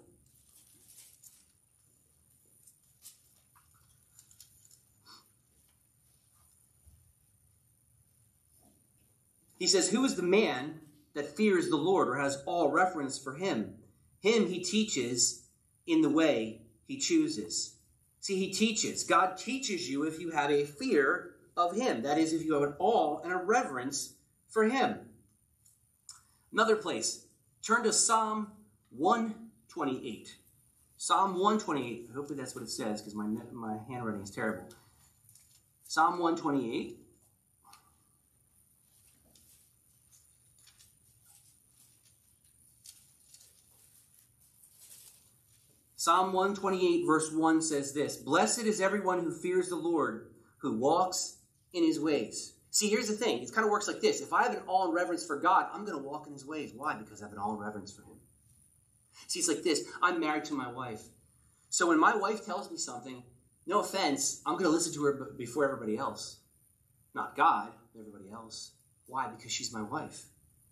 He says, who is the man that fears the Lord or has all reverence for him? Him he teaches in the way he chooses. See, he teaches. God teaches you if you have a fear of him. That is, if you have an awe and a reverence for him. Another place. Turn to Psalm one twenty-eight. Psalm one twenty-eight. Hopefully that's what it says, because my, my handwriting is terrible. Psalm one twenty-eight. Psalm one twenty-eight verse one says this, "Blessed is everyone who fears the Lord, who walks in his ways." See, here's the thing. It kind of works like this. If I have an awe and reverence for God, I'm going to walk in his ways. Why? Because I have an awe and reverence for him. See, it's like this. I'm married to my wife. So when my wife tells me something, no offense, I'm going to listen to her before everybody else. Not God, but everybody else. Why? Because she's my wife.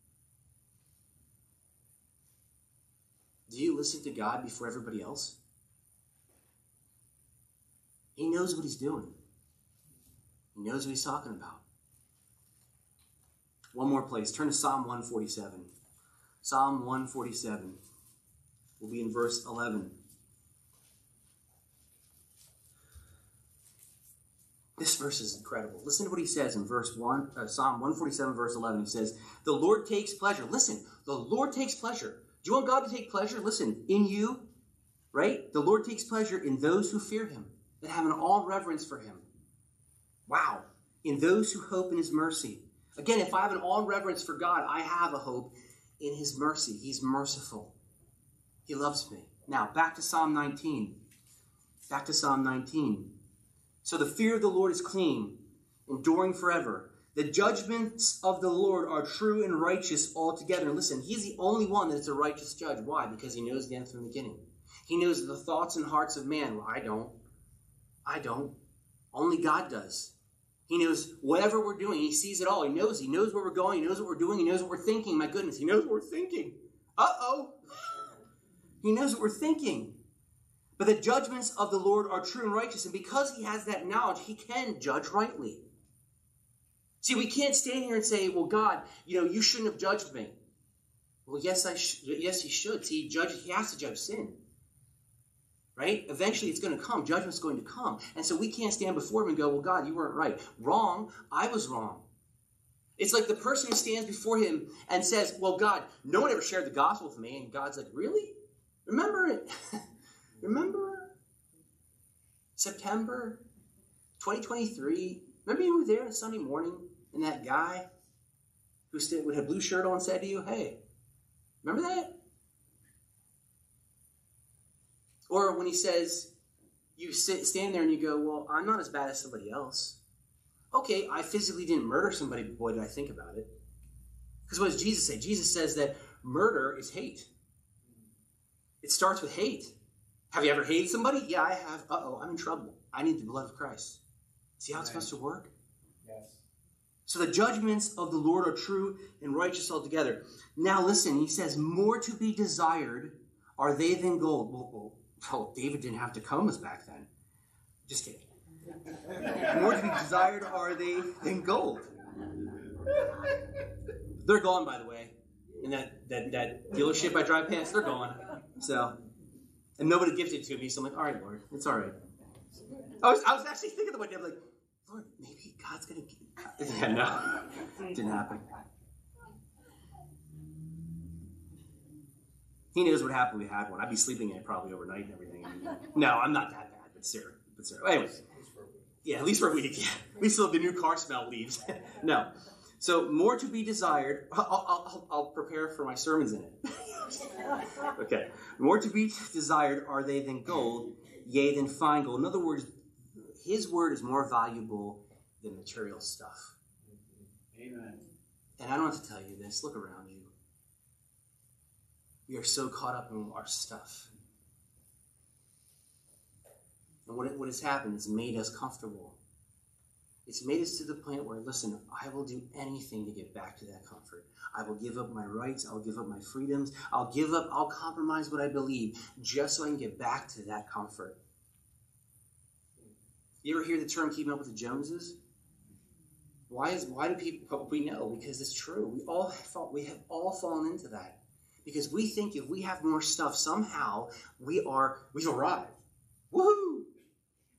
Do you listen to God before everybody else? He knows what he's doing. He knows what he's talking about. One more place. Turn to Psalm one forty-seven. Psalm one forty-seven. We'll be in verse eleven. This verse is incredible. Listen to what he says in verse one, uh, Psalm one forty-seven, verse eleven. He says, "The Lord takes pleasure." Listen, the Lord takes pleasure. Do you want God to take pleasure? Listen, in you, right? The Lord takes pleasure in those who fear him, that have an awe and reverence for him. Wow. In those who hope in his mercy. Again, if I have an awe and reverence for God, I have a hope in his mercy. He's merciful. He loves me. Now, back to Psalm nineteen. Back to Psalm nineteen. "So the fear of the Lord is clean, enduring forever. The judgments of the Lord are true and righteous altogether." Listen, he's the only one that is a righteous judge. Why? Because he knows the end from the beginning. He knows the thoughts and hearts of man. Well, I don't. I don't. Only God does. He knows whatever we're doing. He sees it all. He knows. He knows where we're going. He knows what we're doing. He knows what we're thinking. My goodness, he knows what we're thinking. Uh-oh. He knows what we're thinking. But the judgments of the Lord are true and righteous. And because he has that knowledge, he can judge rightly. See, we can't stand here and say, well, God, you know, you shouldn't have judged me. Well, yes, I sh- yes, he should. See, he, judge, he has to judge sin. Right? Eventually it's going to come. Judgment's going to come. And so we can't stand before him and go, well, God, you weren't right. Wrong. I was wrong. It's like the person who stands before him and says, well, God, no one ever shared the gospel with me. And God's like, really? Remember it? Remember September twenty twenty-three? Remember you were there on a Sunday morning and that guy who stood with a blue shirt on said to you, hey, remember that? Or when he says, you sit, stand there and you go, well, I'm not as bad as somebody else. Okay, I physically didn't murder somebody, but boy, did I think about it. Because what does Jesus say? Jesus says that murder is hate. It starts with hate. Have you ever hated somebody? Yeah, I have. Uh-oh, I'm in trouble. I need the blood of Christ. See how it's supposed to work? Yes. So the judgments of the Lord are true and righteous altogether. Now listen, he says, more to be desired are they than gold. Well, well, well David didn't have Tacomas back then. Just kidding. More to be desired are they than gold. They're gone, by the way. And that, that, that dealership I drive past, they're gone. So, and nobody gifted it to me, so I'm like, all right, Lord, it's all right. I was, I was actually thinking about it. I'm like, Lord, maybe God's going to... Yeah, no, it didn't happen. He knows what happened. We had one. I'd be sleeping in it probably overnight and everything. No, I'm not that bad, but Sarah. But Sarah. Anyways, yeah, at least for a week. Yeah. At least till the new car smell leaves. No. So, more to be desired. I'll, I'll, I'll prepare for my sermons in it. Okay. More to be desired are they than gold, yea, than fine gold. In other words, his word is more valuable than material stuff. Amen. And I don't have to tell you this. Look around you. We are so caught up in our stuff. And what, it, what has happened is made us comfortable. It's made us to the point where, listen, I will do anything to get back to that comfort. I will give up my rights. I'll give up my freedoms. I'll give up, I'll compromise what I believe just so I can get back to that comfort. You ever hear the term keeping up with the Joneses? Why is why do people, we know, because it's true. We all have, we have all fallen into that. Because we think if we have more stuff, somehow we are, we've arrived. Woohoo!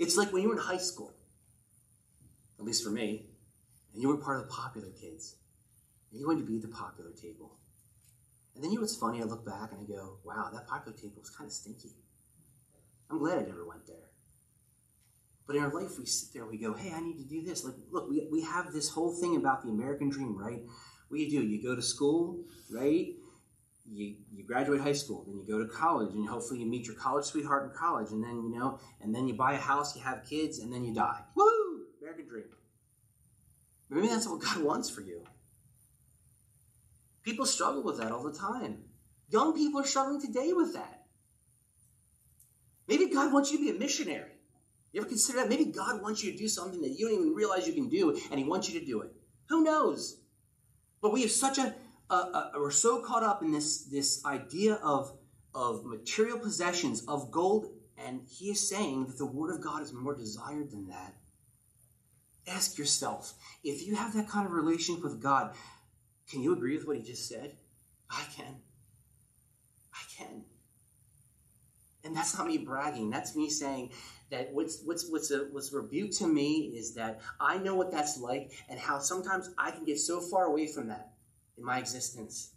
It's like when you were in high school, at least for me, and you were part of the popular kids, and you wanted to be at the popular table. And then you know what's funny? I look back and I go, wow, that popular table was kind of stinky. I'm glad I never went there. But in our life, we sit there and we go, hey, I need to do this. Like, look, we, we have this whole thing about the American dream, right? What do you do? You go to school, right? You, you graduate high school, then you go to college, and hopefully you meet your college sweetheart in college, and then, you know, and then you buy a house, you have kids, and then you die. Woo! American dream. Maybe that's what God wants for you. People struggle with that all the time. Young people are struggling today with that. Maybe God wants you to be a missionary. You ever consider that? Maybe God wants you to do something that you don't even realize you can do, and he wants you to do it. Who knows? But we have such a, a, a we're so caught up in this, this idea of, of material possessions, of gold, and he is saying that the word of God is more desired than that. Ask yourself, if you have that kind of relationship with God, can you agree with what he just said? I can. I can. And that's not me bragging. That's me saying that what's what's what's a what's rebuked to me is that I know what that's like and how sometimes I can get so far away from that in my existence.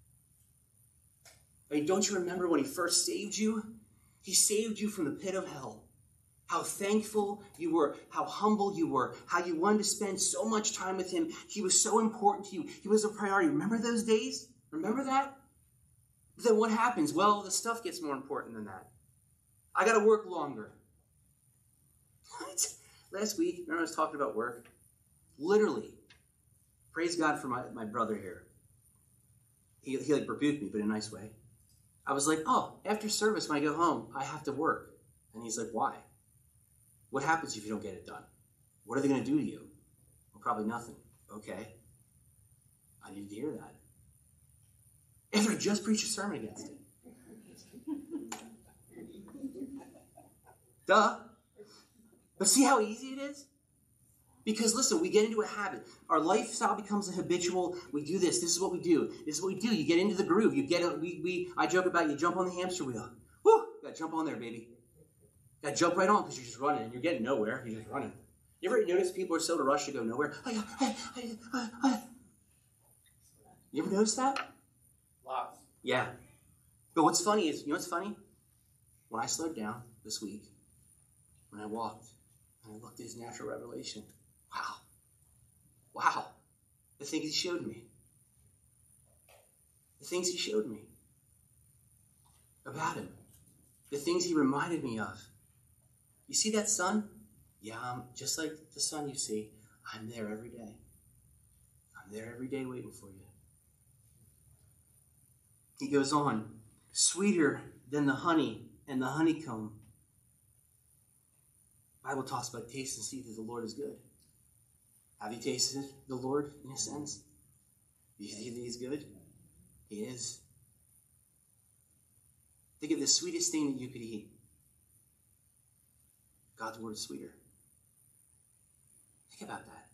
I mean, don't you remember when he first saved you? He saved you from the pit of hell. How thankful you were, how humble you were, how you wanted to spend so much time with him. He was so important to you. He was a priority. Remember those days? Remember that? Then what happens? Well, the stuff gets more important than that. I got to work longer. What? Last week, remember I was talking about work? Literally. Praise God for my, my brother here. He, he like rebuked me, but in a nice way. I was like, oh, after service, when I go home, I have to work. And he's like, why? What happens if you don't get it done? What are they going to do to you? Well, probably nothing. Okay. I needed to hear that. After I just preached a sermon against it. Duh. But see how easy it is? Because listen, we get into a habit. Our lifestyle becomes a habitual. We do this. This is what we do. This is what we do. You get into the groove. You get. A, we. We. I joke about you jump on the hamster wheel. Woo! Got to jump on there, baby. Got to jump right on because you're just running and you're getting nowhere. You're just running. You ever notice people are so to rush to go nowhere? You ever notice that? Lots. Yeah. But what's funny is, you know what's funny? When I slowed down this week, when I walked, and I looked at his natural revelation, wow. Wow. The things he showed me. The things he showed me about him. The things he reminded me of. You see that sun? Yeah, I'm just like the sun you see. I'm there every day. I'm there every day waiting for you. He goes on, sweeter than the honey and the honeycomb. The Bible talks about taste and see that the Lord is good. Have you tasted the Lord in a sense? Do you see that he's good? He is. Think of the sweetest thing that you could eat. God's word is sweeter. Think about that.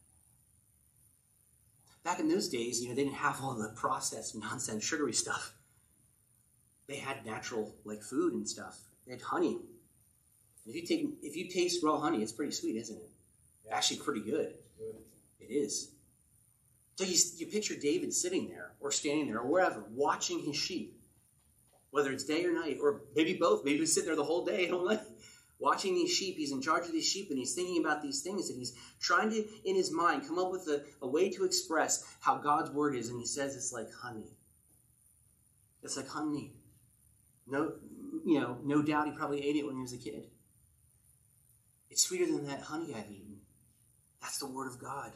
Back in those days, you know, they didn't have all the processed nonsense, sugary stuff. They had natural, like, food and stuff. They had honey. If you take, if you taste raw honey, it's pretty sweet, isn't it? Yeah. Actually, pretty good. good. It is. So you, you picture David sitting there, or standing there, or wherever, watching his sheep. Whether it's day or night, or maybe both. Maybe he's sitting there the whole day, watching these sheep. He's in charge of these sheep, and he's thinking about these things, and he's trying to, in his mind, come up with a, a way to express how God's word is, and he says it's like honey. It's like honey. No, you know, no doubt he probably ate it when he was a kid. It's sweeter than that honey I've eaten. That's the word of God.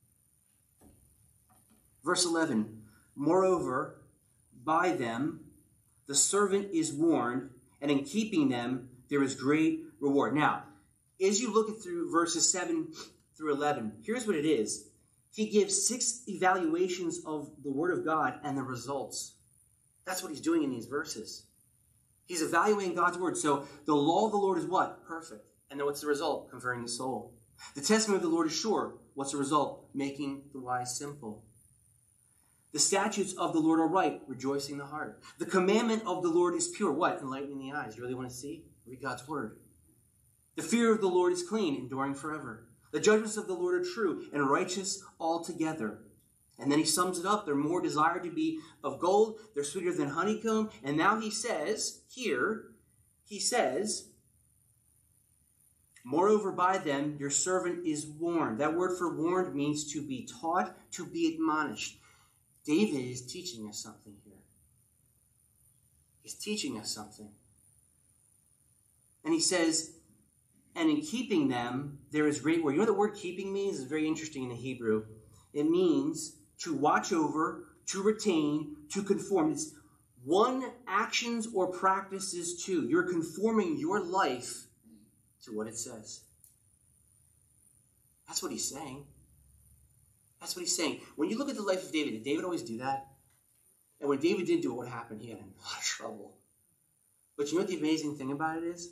Verse eleven, moreover, by them the servant is warned, and in keeping them there is great reward. Now, as you look at through verses seven through eleven, here's what it is. He gives six evaluations of the word of God and the results. That's what he's doing in these verses. He's evaluating God's word. So the law of the Lord is what? Perfect. And then what's the result? Converting the soul. The testimony of the Lord is sure. What's the result? Making the wise simple. The statutes of the Lord are right, rejoicing the heart. The commandment of the Lord is pure. What? Enlightening the eyes. You really want to see? Read God's word. The fear of the Lord is clean, enduring forever. The judgments of the Lord are true and righteous altogether. And then he sums it up. They're more desired to be of gold. They're sweeter than honeycomb. And now he says, here, he says, moreover, by them your servant is warned. That word for warned means to be taught, to be admonished. David is teaching us something here. He's teaching us something. And he says, and in keeping them, there is great reward. You know what the word keeping means? It's very interesting in the Hebrew. It means to watch over, to retain, to conform. It's one actions or practices to. You're conforming your life to what it says. That's what he's saying. That's what he's saying. When you look at the life of David, did David always do that? And when David did do it, what happened? He had a lot of trouble. But you know what the amazing thing about it is?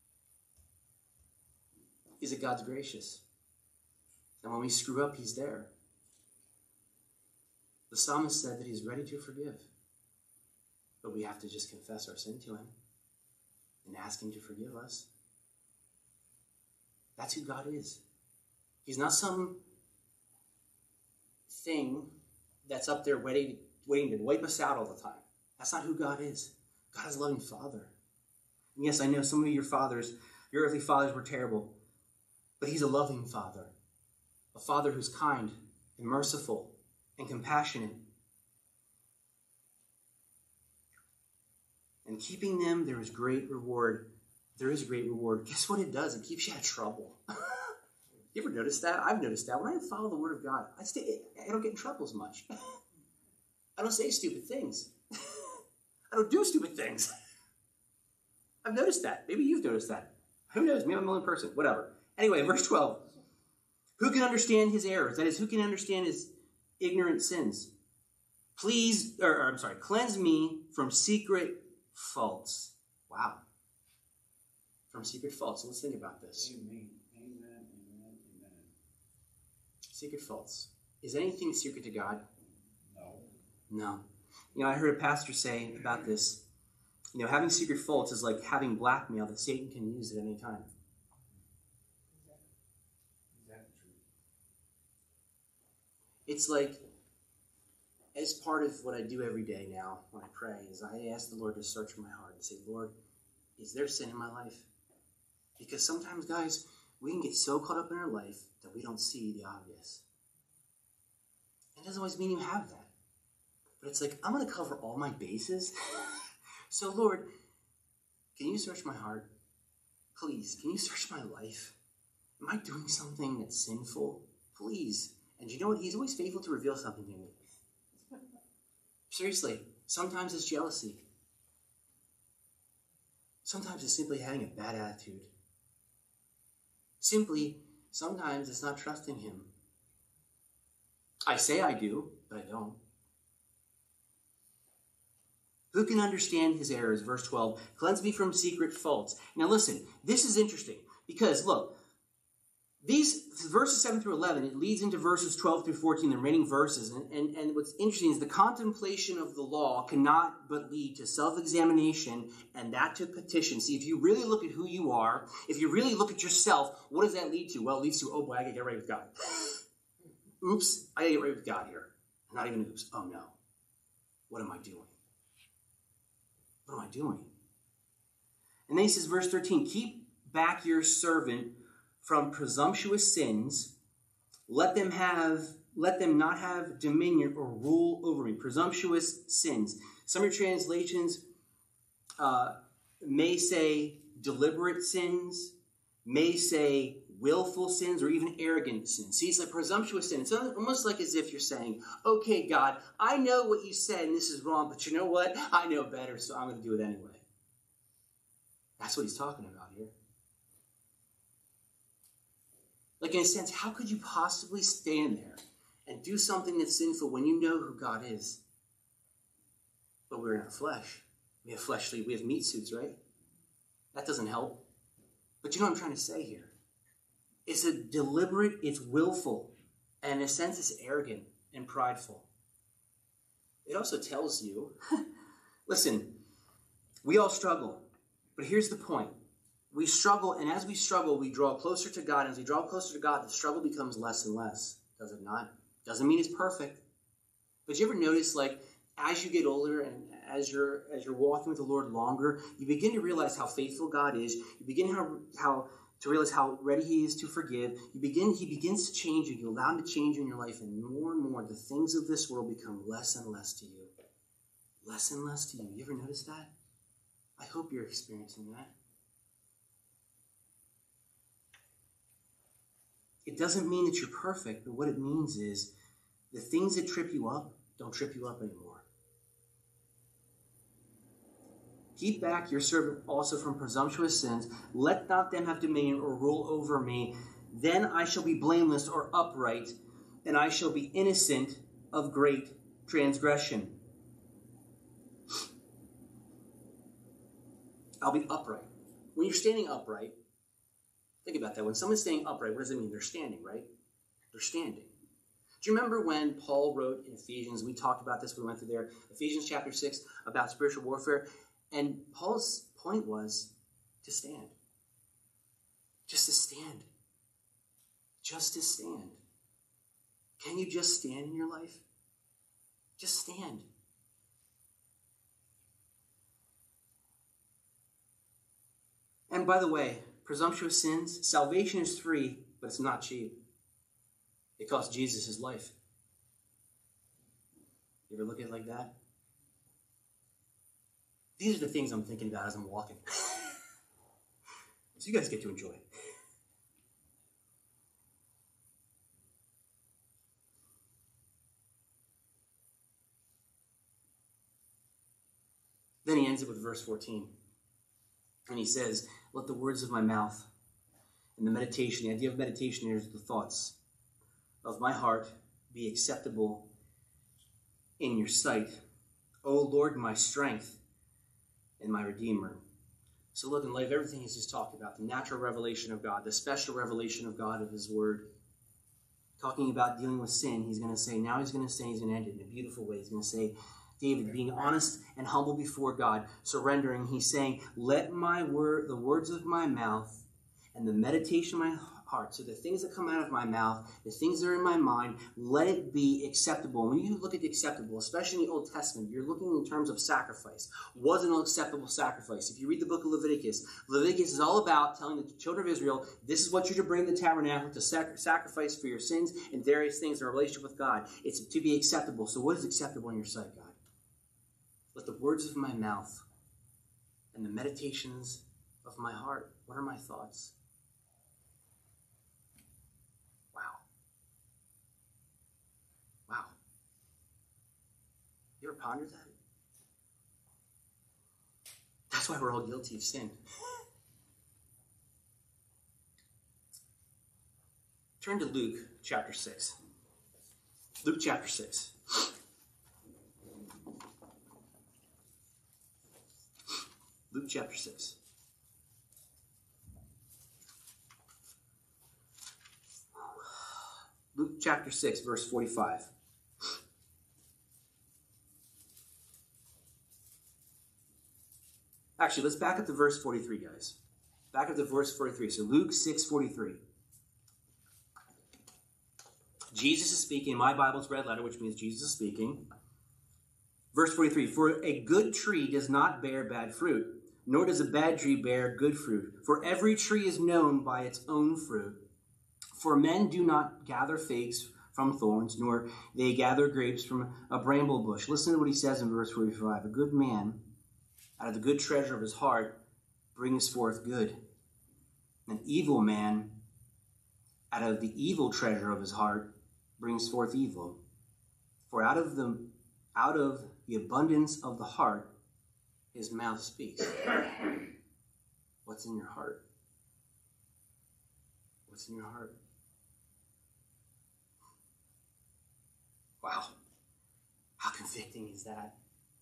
Is that God's gracious. And when we screw up, he's there. The psalmist said that he's ready to forgive. But we have to just confess our sin to him and ask him to forgive us. That's who God is. He's not some thing that's up there waiting, waiting to wipe us out all the time. That's not who God is. God is a loving Father. And yes, I know some of your fathers, your earthly fathers were terrible. But he's a loving Father. A Father who's kind and merciful and compassionate. And keeping them, there is great reward. There is great reward. Guess what it does? It keeps you out of trouble. You ever notice that? I've noticed that. When I follow the Word of God, I, stay, I don't get in trouble as much. I don't say stupid things. I don't do stupid things. I've noticed that. Maybe you've noticed that. Who knows? Maybe I'm the only person. Whatever. Anyway, verse twelve. Who can understand his errors? That is, who can understand his ignorant sins? Please, or, or I'm sorry, cleanse me from secret faults. Wow. From secret faults. Let's think about this. Amen. Amen. Amen. Amen. Secret faults. Is anything secret to God? No. No. You know, I heard a pastor say about this. You know, having secret faults is like having blackmail that Satan can use at any time. Is that true? It's like, as part of what I do every day now when I pray, is I ask the Lord to search my heart and say, Lord, is there sin in my life? Because sometimes, guys, we can get so caught up in our life that we don't see the obvious. It doesn't always mean you have that. But it's like, I'm going to cover all my bases. So, Lord, can you search my heart? Please, can you search my life? Am I doing something that's sinful? Please. And you know what? He's always faithful to reveal something to me. Seriously, sometimes it's jealousy. Sometimes it's simply having a bad attitude. Simply, sometimes it's not trusting him. I say I do, but I don't. Who can understand his errors? Verse twelve, cleanse me from secret faults. Now listen, this is interesting because look, these verses seven through eleven, it leads into verses twelve through fourteen, the remaining verses. And, and, and what's interesting is the contemplation of the law cannot but lead to self-examination and that to petition. See, if you really look at who you are, if you really look at yourself, what does that lead to? Well, it leads to, oh boy, I gotta get right with God. Oops, I gotta get right with God here. Not even oops. Oh no. What am I doing? What am I doing? And then he says, verse thirteen, keep back your servant from presumptuous sins. Let them have, let them not have dominion or rule over me. Presumptuous sins. Some of your translations uh, may say deliberate sins, may say willful sins, or even arrogant sins. See, it's like presumptuous sin. It's almost like as if you're saying, okay, God, I know what you said and this is wrong, but you know what? I know better, so I'm going to do it anyway. That's what he's talking about here. Like, in a sense, how could you possibly stand there and do something that's sinful when you know who God is? But we're in our flesh. We have fleshly, we have meat suits, right? That doesn't help. But you know what I'm trying to say here? It's a deliberate, it's willful, and in a sense it's arrogant and prideful. It also tells you, listen, we all struggle, but here's the point. we struggle, and as we struggle, we draw closer to God. And as we draw closer to God, the struggle becomes less and less. Does it not? Doesn't mean it's perfect. But you ever notice, like, as you get older and as you're as you're walking with the Lord longer, you begin to realize how faithful God is. You begin how how to realize how ready He is to forgive. You begin He begins to change you. You allow Him to change you in your life, and more and more the things of this world become less and less to you. Less and less to you. You ever notice that? I hope you're experiencing that. It doesn't mean that you're perfect, but what it means is the things that trip you up don't trip you up anymore. Keep back your servant also from presumptuous sins. Let not them have dominion or rule over me. Then I shall be blameless or upright, and I shall be innocent of great transgression. I'll be upright. When you're standing upright, think about that. When someone's standing upright, what does it mean? They're standing, right? They're standing. Do you remember when Paul wrote in Ephesians, we talked about this, we went through there, Ephesians chapter six, about spiritual warfare, and Paul's point was to stand. Just to stand. Just to stand. Can you just stand in your life? Just stand. And by the way, presumptuous sins, salvation is free, but it's not cheap. It cost Jesus his life. You ever look at it like that? These are the things I'm thinking about as I'm walking. So you guys get to enjoy it. Then he ends it with verse fourteen. And he says, let the words of my mouth and the meditation, the idea of meditation here is the thoughts of my heart be acceptable in your sight. O Lord, my strength and my Redeemer. So look, in light of everything he's just talked about, the natural revelation of God, the special revelation of God of his word, talking about dealing with sin, he's going to say, now he's going to say, he's going to end it in a beautiful way. He's going to say, David, being honest and humble before God, surrendering, he's saying, let my word, the words of my mouth and the meditation of my heart, so the things that come out of my mouth, the things that are in my mind, let it be acceptable. When you look at the acceptable, especially in the Old Testament, you're looking in terms of sacrifice. Was an acceptable sacrifice? If you read the book of Leviticus, Leviticus is all about telling the children of Israel, this is what you're to bring to the tabernacle to sac- sacrifice for your sins and various things in a relationship with God. It's to be acceptable. So what is acceptable in your sight, God? Let the words of my mouth and the meditations of my heart, what are my thoughts? Wow. Wow. You ever pondered that? That's why we're all guilty of sin. Turn to Luke chapter six. Luke chapter six. Luke chapter six. Luke chapter six, verse forty-five. Actually, let's back up to verse forty-three, guys. Back up to verse forty-three. So Luke six forty-three. Jesus is speaking. My Bible's red letter, which means Jesus is speaking. Verse forty-three. For a good tree does not bear bad fruit, nor does a bad tree bear good fruit. For every tree is known by its own fruit. For men do not gather figs from thorns, nor they gather grapes from a bramble bush. Listen to what he says in verse forty-five. A good man, out of the good treasure of his heart, brings forth good. An evil man, out of the evil treasure of his heart, brings forth evil. For out of the, out of the abundance of the heart, his mouth speaks. What's in your heart? What's in your heart? Wow. How convicting is that?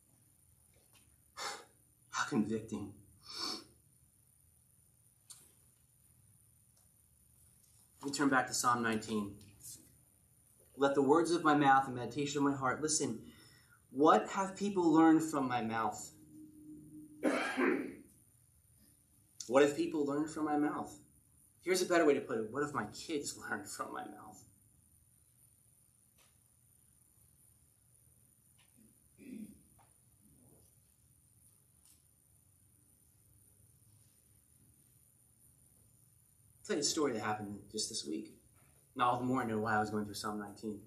How convicting. Let me turn back to Psalm nineteen. Let the words of my mouth and meditation of my heart. Listen, what have people learned from my mouth? What if people learn from my mouth? Here's a better way to put it. What if my kids learn from my mouth? I'll tell you a story that happened just this week. Now, all the more I know why I was going through Psalm nineteen.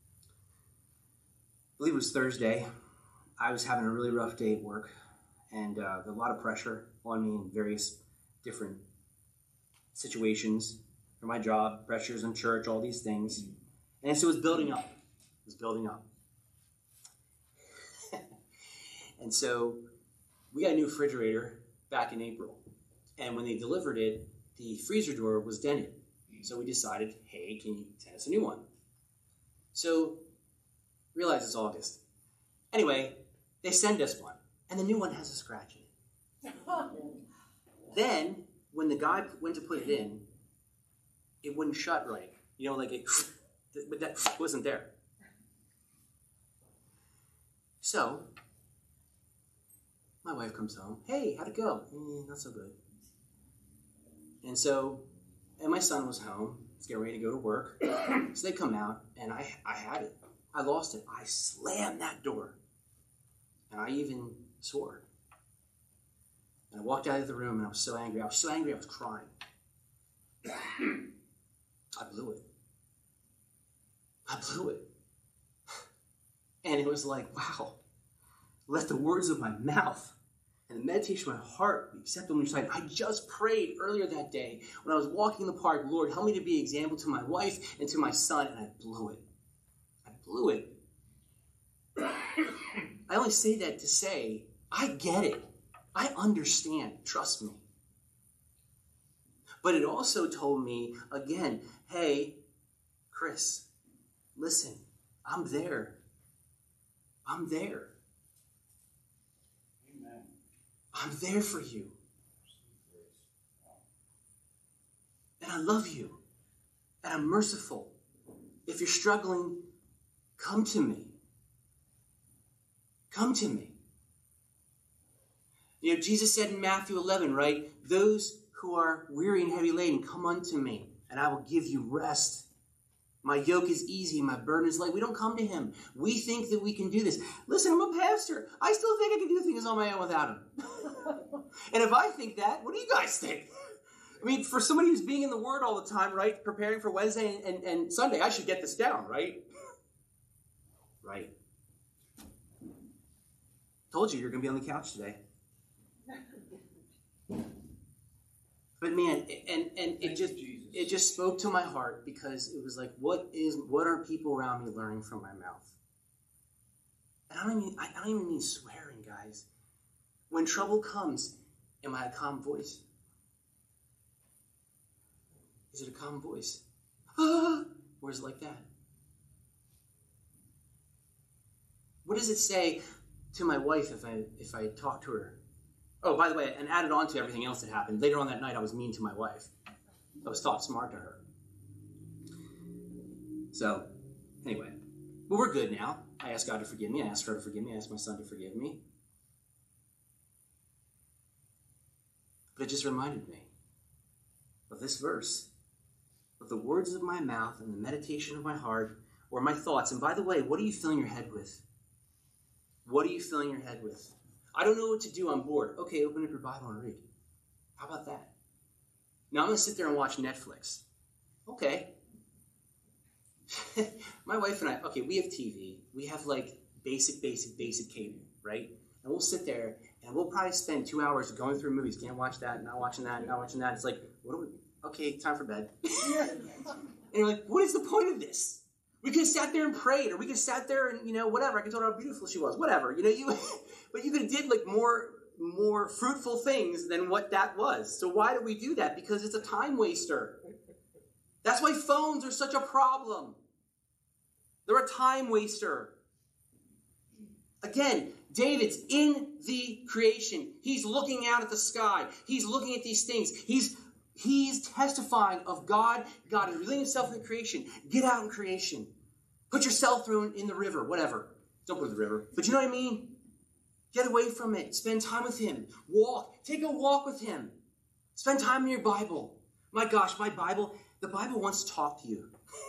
I believe it was Thursday. I was having a really rough day at work, and uh, a lot of pressure on me in various different situations for my job, pressures in church, all these things. And so it was building up. It was building up. And so we got a new refrigerator back in April. And when they delivered it, the freezer door was dented. So we decided, hey, can you send us a new one? So realize it's August. Anyway, they send us one. And the new one has a scratch in it. Then, when the guy went to put it in, it wouldn't shut right. You know, like it, but that wasn't there. So, my wife comes home. Hey, how'd it go? Eh, not so good. And so, and my son was home. He's getting ready to go to work. So they come out, and I, I had it. I lost it. I slammed that door. And I even swore. And I walked out of the room, and I was so angry. I was so angry, I was crying. I blew it. I blew it. And it was like, wow. Let the words of my mouth and the meditation of my heart be acceptable in your sight. I just prayed earlier that day when I was walking in the park, Lord, help me to be an example to my wife and to my son, and I blew it. I blew it. I only say that to say, I get it. I understand. Trust me. But it also told me, again, hey, Chris, listen, I'm there. I'm there. Amen. I'm there for you. And I love you. And I'm merciful. If you're struggling, come to me. Come to me. You know, Jesus said in Matthew eleven, right? Those who are weary and heavy laden, come unto me, and I will give you rest. My yoke is easy, my burden is light. We don't come to him. We think that we can do this. Listen, I'm a pastor. I still think I can do things on my own without him. And if I think that, what do you guys think? I mean, for somebody who's being in the Word all the time, right, preparing for Wednesday and, and, and Sunday, I should get this down, right? Right. Told you you're going to be on the couch today. But man, and, and it just it just spoke to my heart, because it was like, what is what are people around me learning from my mouth? And I don't even I don't even mean swearing, guys. When trouble comes, am I a calm voice? Is it a calm voice? Ah, or is it like that? What does it say to my wife if I if I talk to her? Oh, by the way, and added on to everything else that happened, later on that night I was mean to my wife. I was thought smart to her. So, anyway. But we're good now. I asked God to forgive me. I asked her to forgive me. I asked my son to forgive me. But it just reminded me of this verse. Of the words of my mouth and the meditation of my heart, or my thoughts. And by the way, what are you filling your head with? What are you filling your head with? I don't know what to do. I'm bored. Okay, open up your Bible and read. How about that? Now I'm going to sit there and watch Netflix. Okay. My wife and I, okay, we have T V. We have like basic, basic, basic cable, right? And we'll sit there and we'll probably spend two hours going through movies. Can't watch that, not watching that, not watching that. It's like, what do we, okay, time for bed. And you're like, what is the point of this? We could have sat there and prayed, or we could have sat there and, you know, whatever. I could tell her how beautiful she was, whatever. You know, you, but you could have did like more, more fruitful things than what that was. So why do we do that? Because it's a time waster. That's why phones are such a problem. They're a time waster. Again, David's in the creation. He's looking out at the sky. He's looking at these things. He's He's testifying of God. God is revealing himself in the creation. Get out in creation. Put yourself through in the river, whatever. Don't go to the river. But you know what I mean? Get away from it. Spend time with him. Walk. Take a walk with him. Spend time in your Bible. My gosh, my Bible, the Bible wants to talk to you.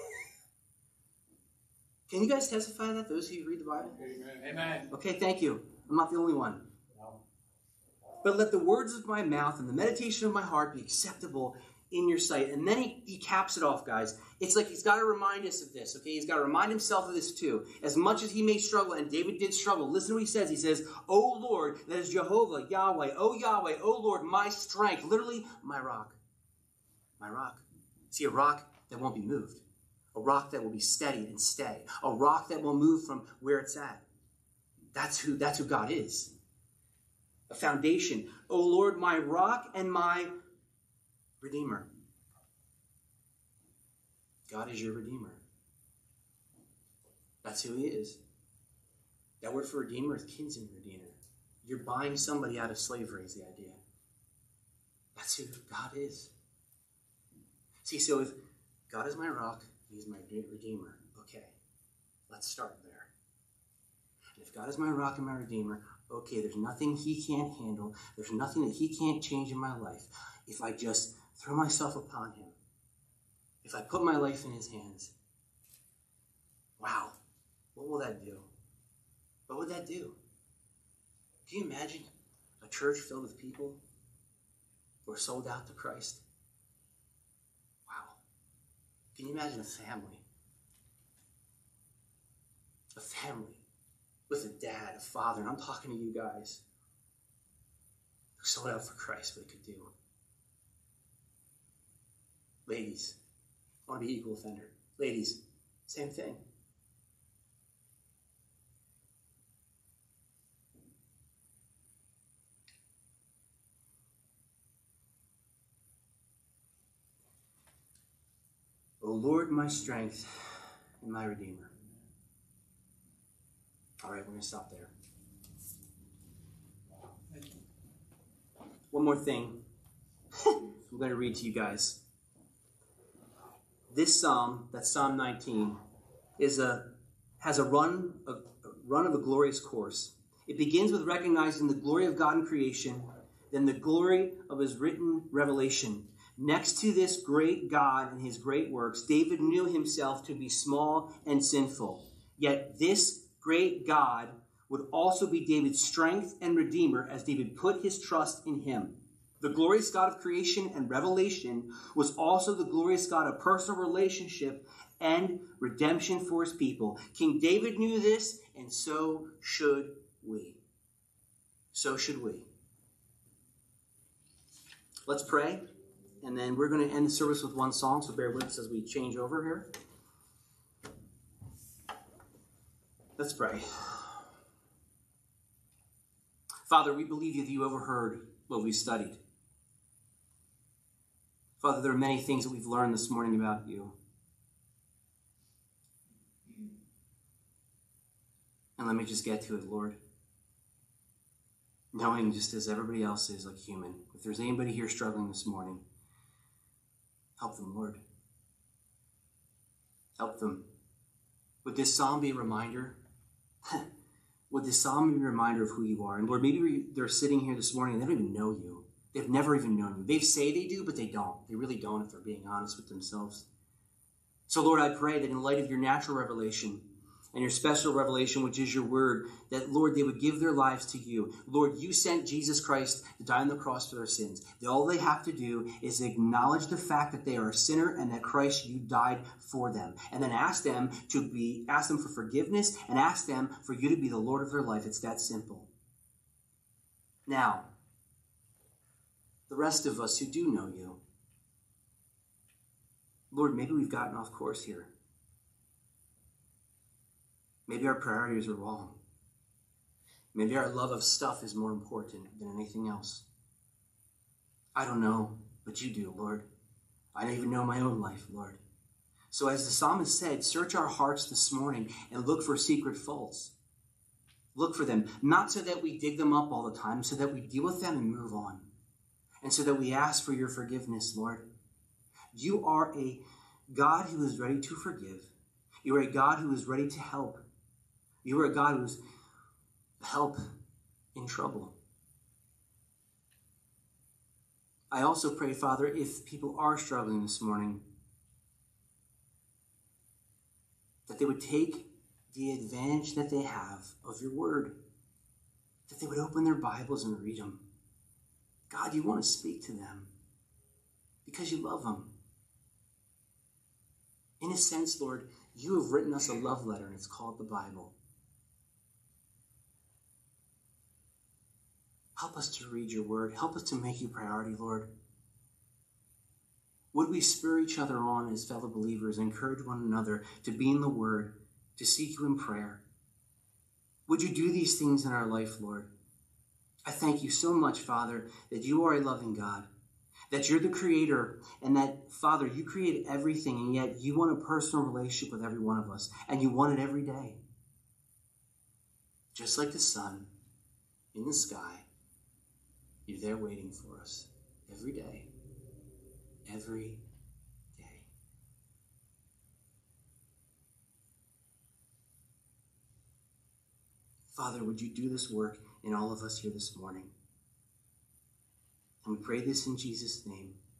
Can you guys testify to that, those of you who read the Bible? Amen. Amen. Okay, thank you. I'm not the only one. No. But let the words of my mouth and the meditation of my heart be acceptable in your sight. And then he, he caps it off, guys. It's like he's got to remind us of this, okay? He's got to remind himself of this too. As much as he may struggle, and David did struggle, listen to what he says. He says, O Lord, that is Jehovah, Yahweh, O Yahweh, O Lord, my strength. Literally, my rock. My rock. See, a rock that won't be moved. A rock that will be steady and stay. A rock that will move from where it's at. That's who, that's who God is. A foundation. O Lord, my rock and my Redeemer. God is your Redeemer. That's who he is. That word for Redeemer is kinsman redeemer. You're buying somebody out of slavery is the idea. That's who God is. See, so if God is my rock, he's my Redeemer. Okay, let's start there. And if God is my rock and my Redeemer, okay, there's nothing he can't handle. There's nothing that he can't change in my life. If I just throw myself upon him, if I put my life in his hands, wow, what will that do? What would that do? Can you imagine a church filled with people who are sold out to Christ? Wow. Can you imagine a family? A family with a dad, a father, and I'm talking to you guys who sold out for Christ, what it could do. Ladies, I want to be equal offender. Ladies, same thing. O Lord, my strength and my Redeemer. All right, we're going to stop there. One more thing I'm going to read to you guys. This psalm, that's Psalm nineteen, is a has a run a, a run of a glorious course. It begins with recognizing the glory of God in creation, then the glory of his written revelation. Next to this great God and his great works, David knew himself to be small and sinful. Yet this great God would also be David's strength and redeemer as David put his trust in him. The glorious God of creation and revelation was also the glorious God of personal relationship and redemption for his people. King David knew this, and so should we. So should we. Let's pray, and then we're going to end the service with one song, so bear with us as we change over here. Let's pray. Father, we believe that you overheard what we studied. Father, there are many things that we've learned this morning about you. And let me just get to it, Lord. Knowing just as everybody else is, like human, if there's anybody here struggling this morning, help them, Lord. Help them. Would this psalm be a reminder? Would this psalm be a reminder of who you are? And Lord, maybe they're sitting here this morning and they don't even know you. They've never even known you. They say they do, but they don't. They really don't if they're being honest with themselves. So Lord, I pray that in light of your natural revelation and your special revelation, which is your word, that, Lord, they would give their lives to you. Lord, you sent Jesus Christ to die on the cross for their sins. That all they have to do is acknowledge the fact that they are a sinner and that Christ, you died for them. And then ask them to be, ask them for forgiveness and ask them for you to be the Lord of their life. It's that simple. Now, the rest of us who do know you, Lord, maybe we've gotten off course here. Maybe our priorities are wrong. Maybe our love of stuff is more important than anything else. I don't know, but you do, Lord. I don't even know my own life, Lord. So as the psalmist said, search our hearts this morning and look for secret faults. Look for them, not so that we dig them up all the time, so that we deal with them and move on. And so that we ask for your forgiveness, Lord. You are a God who is ready to forgive. You are a God who is ready to help. You are a God who is help in trouble. I also pray, Father, if people are struggling this morning, that they would take the advantage that they have of your word, that they would open their Bibles and read them. God, you want to speak to them because you love them. In a sense, Lord, you have written us a love letter, and it's called the Bible. Help us to read your word. Help us to make you priority, Lord. Would we spur each other on as fellow believers, encourage one another to be in the word, to seek you in prayer? Would you do these things in our life, Lord? I thank you so much, Father, that you are a loving God, that you're the creator, and that, Father, you created everything, and yet you want a personal relationship with every one of us, and you want it every day. Just like the sun in the sky, you're there waiting for us every day, every day. Father, would you do this work in all of us here this morning? And we pray this in Jesus' name.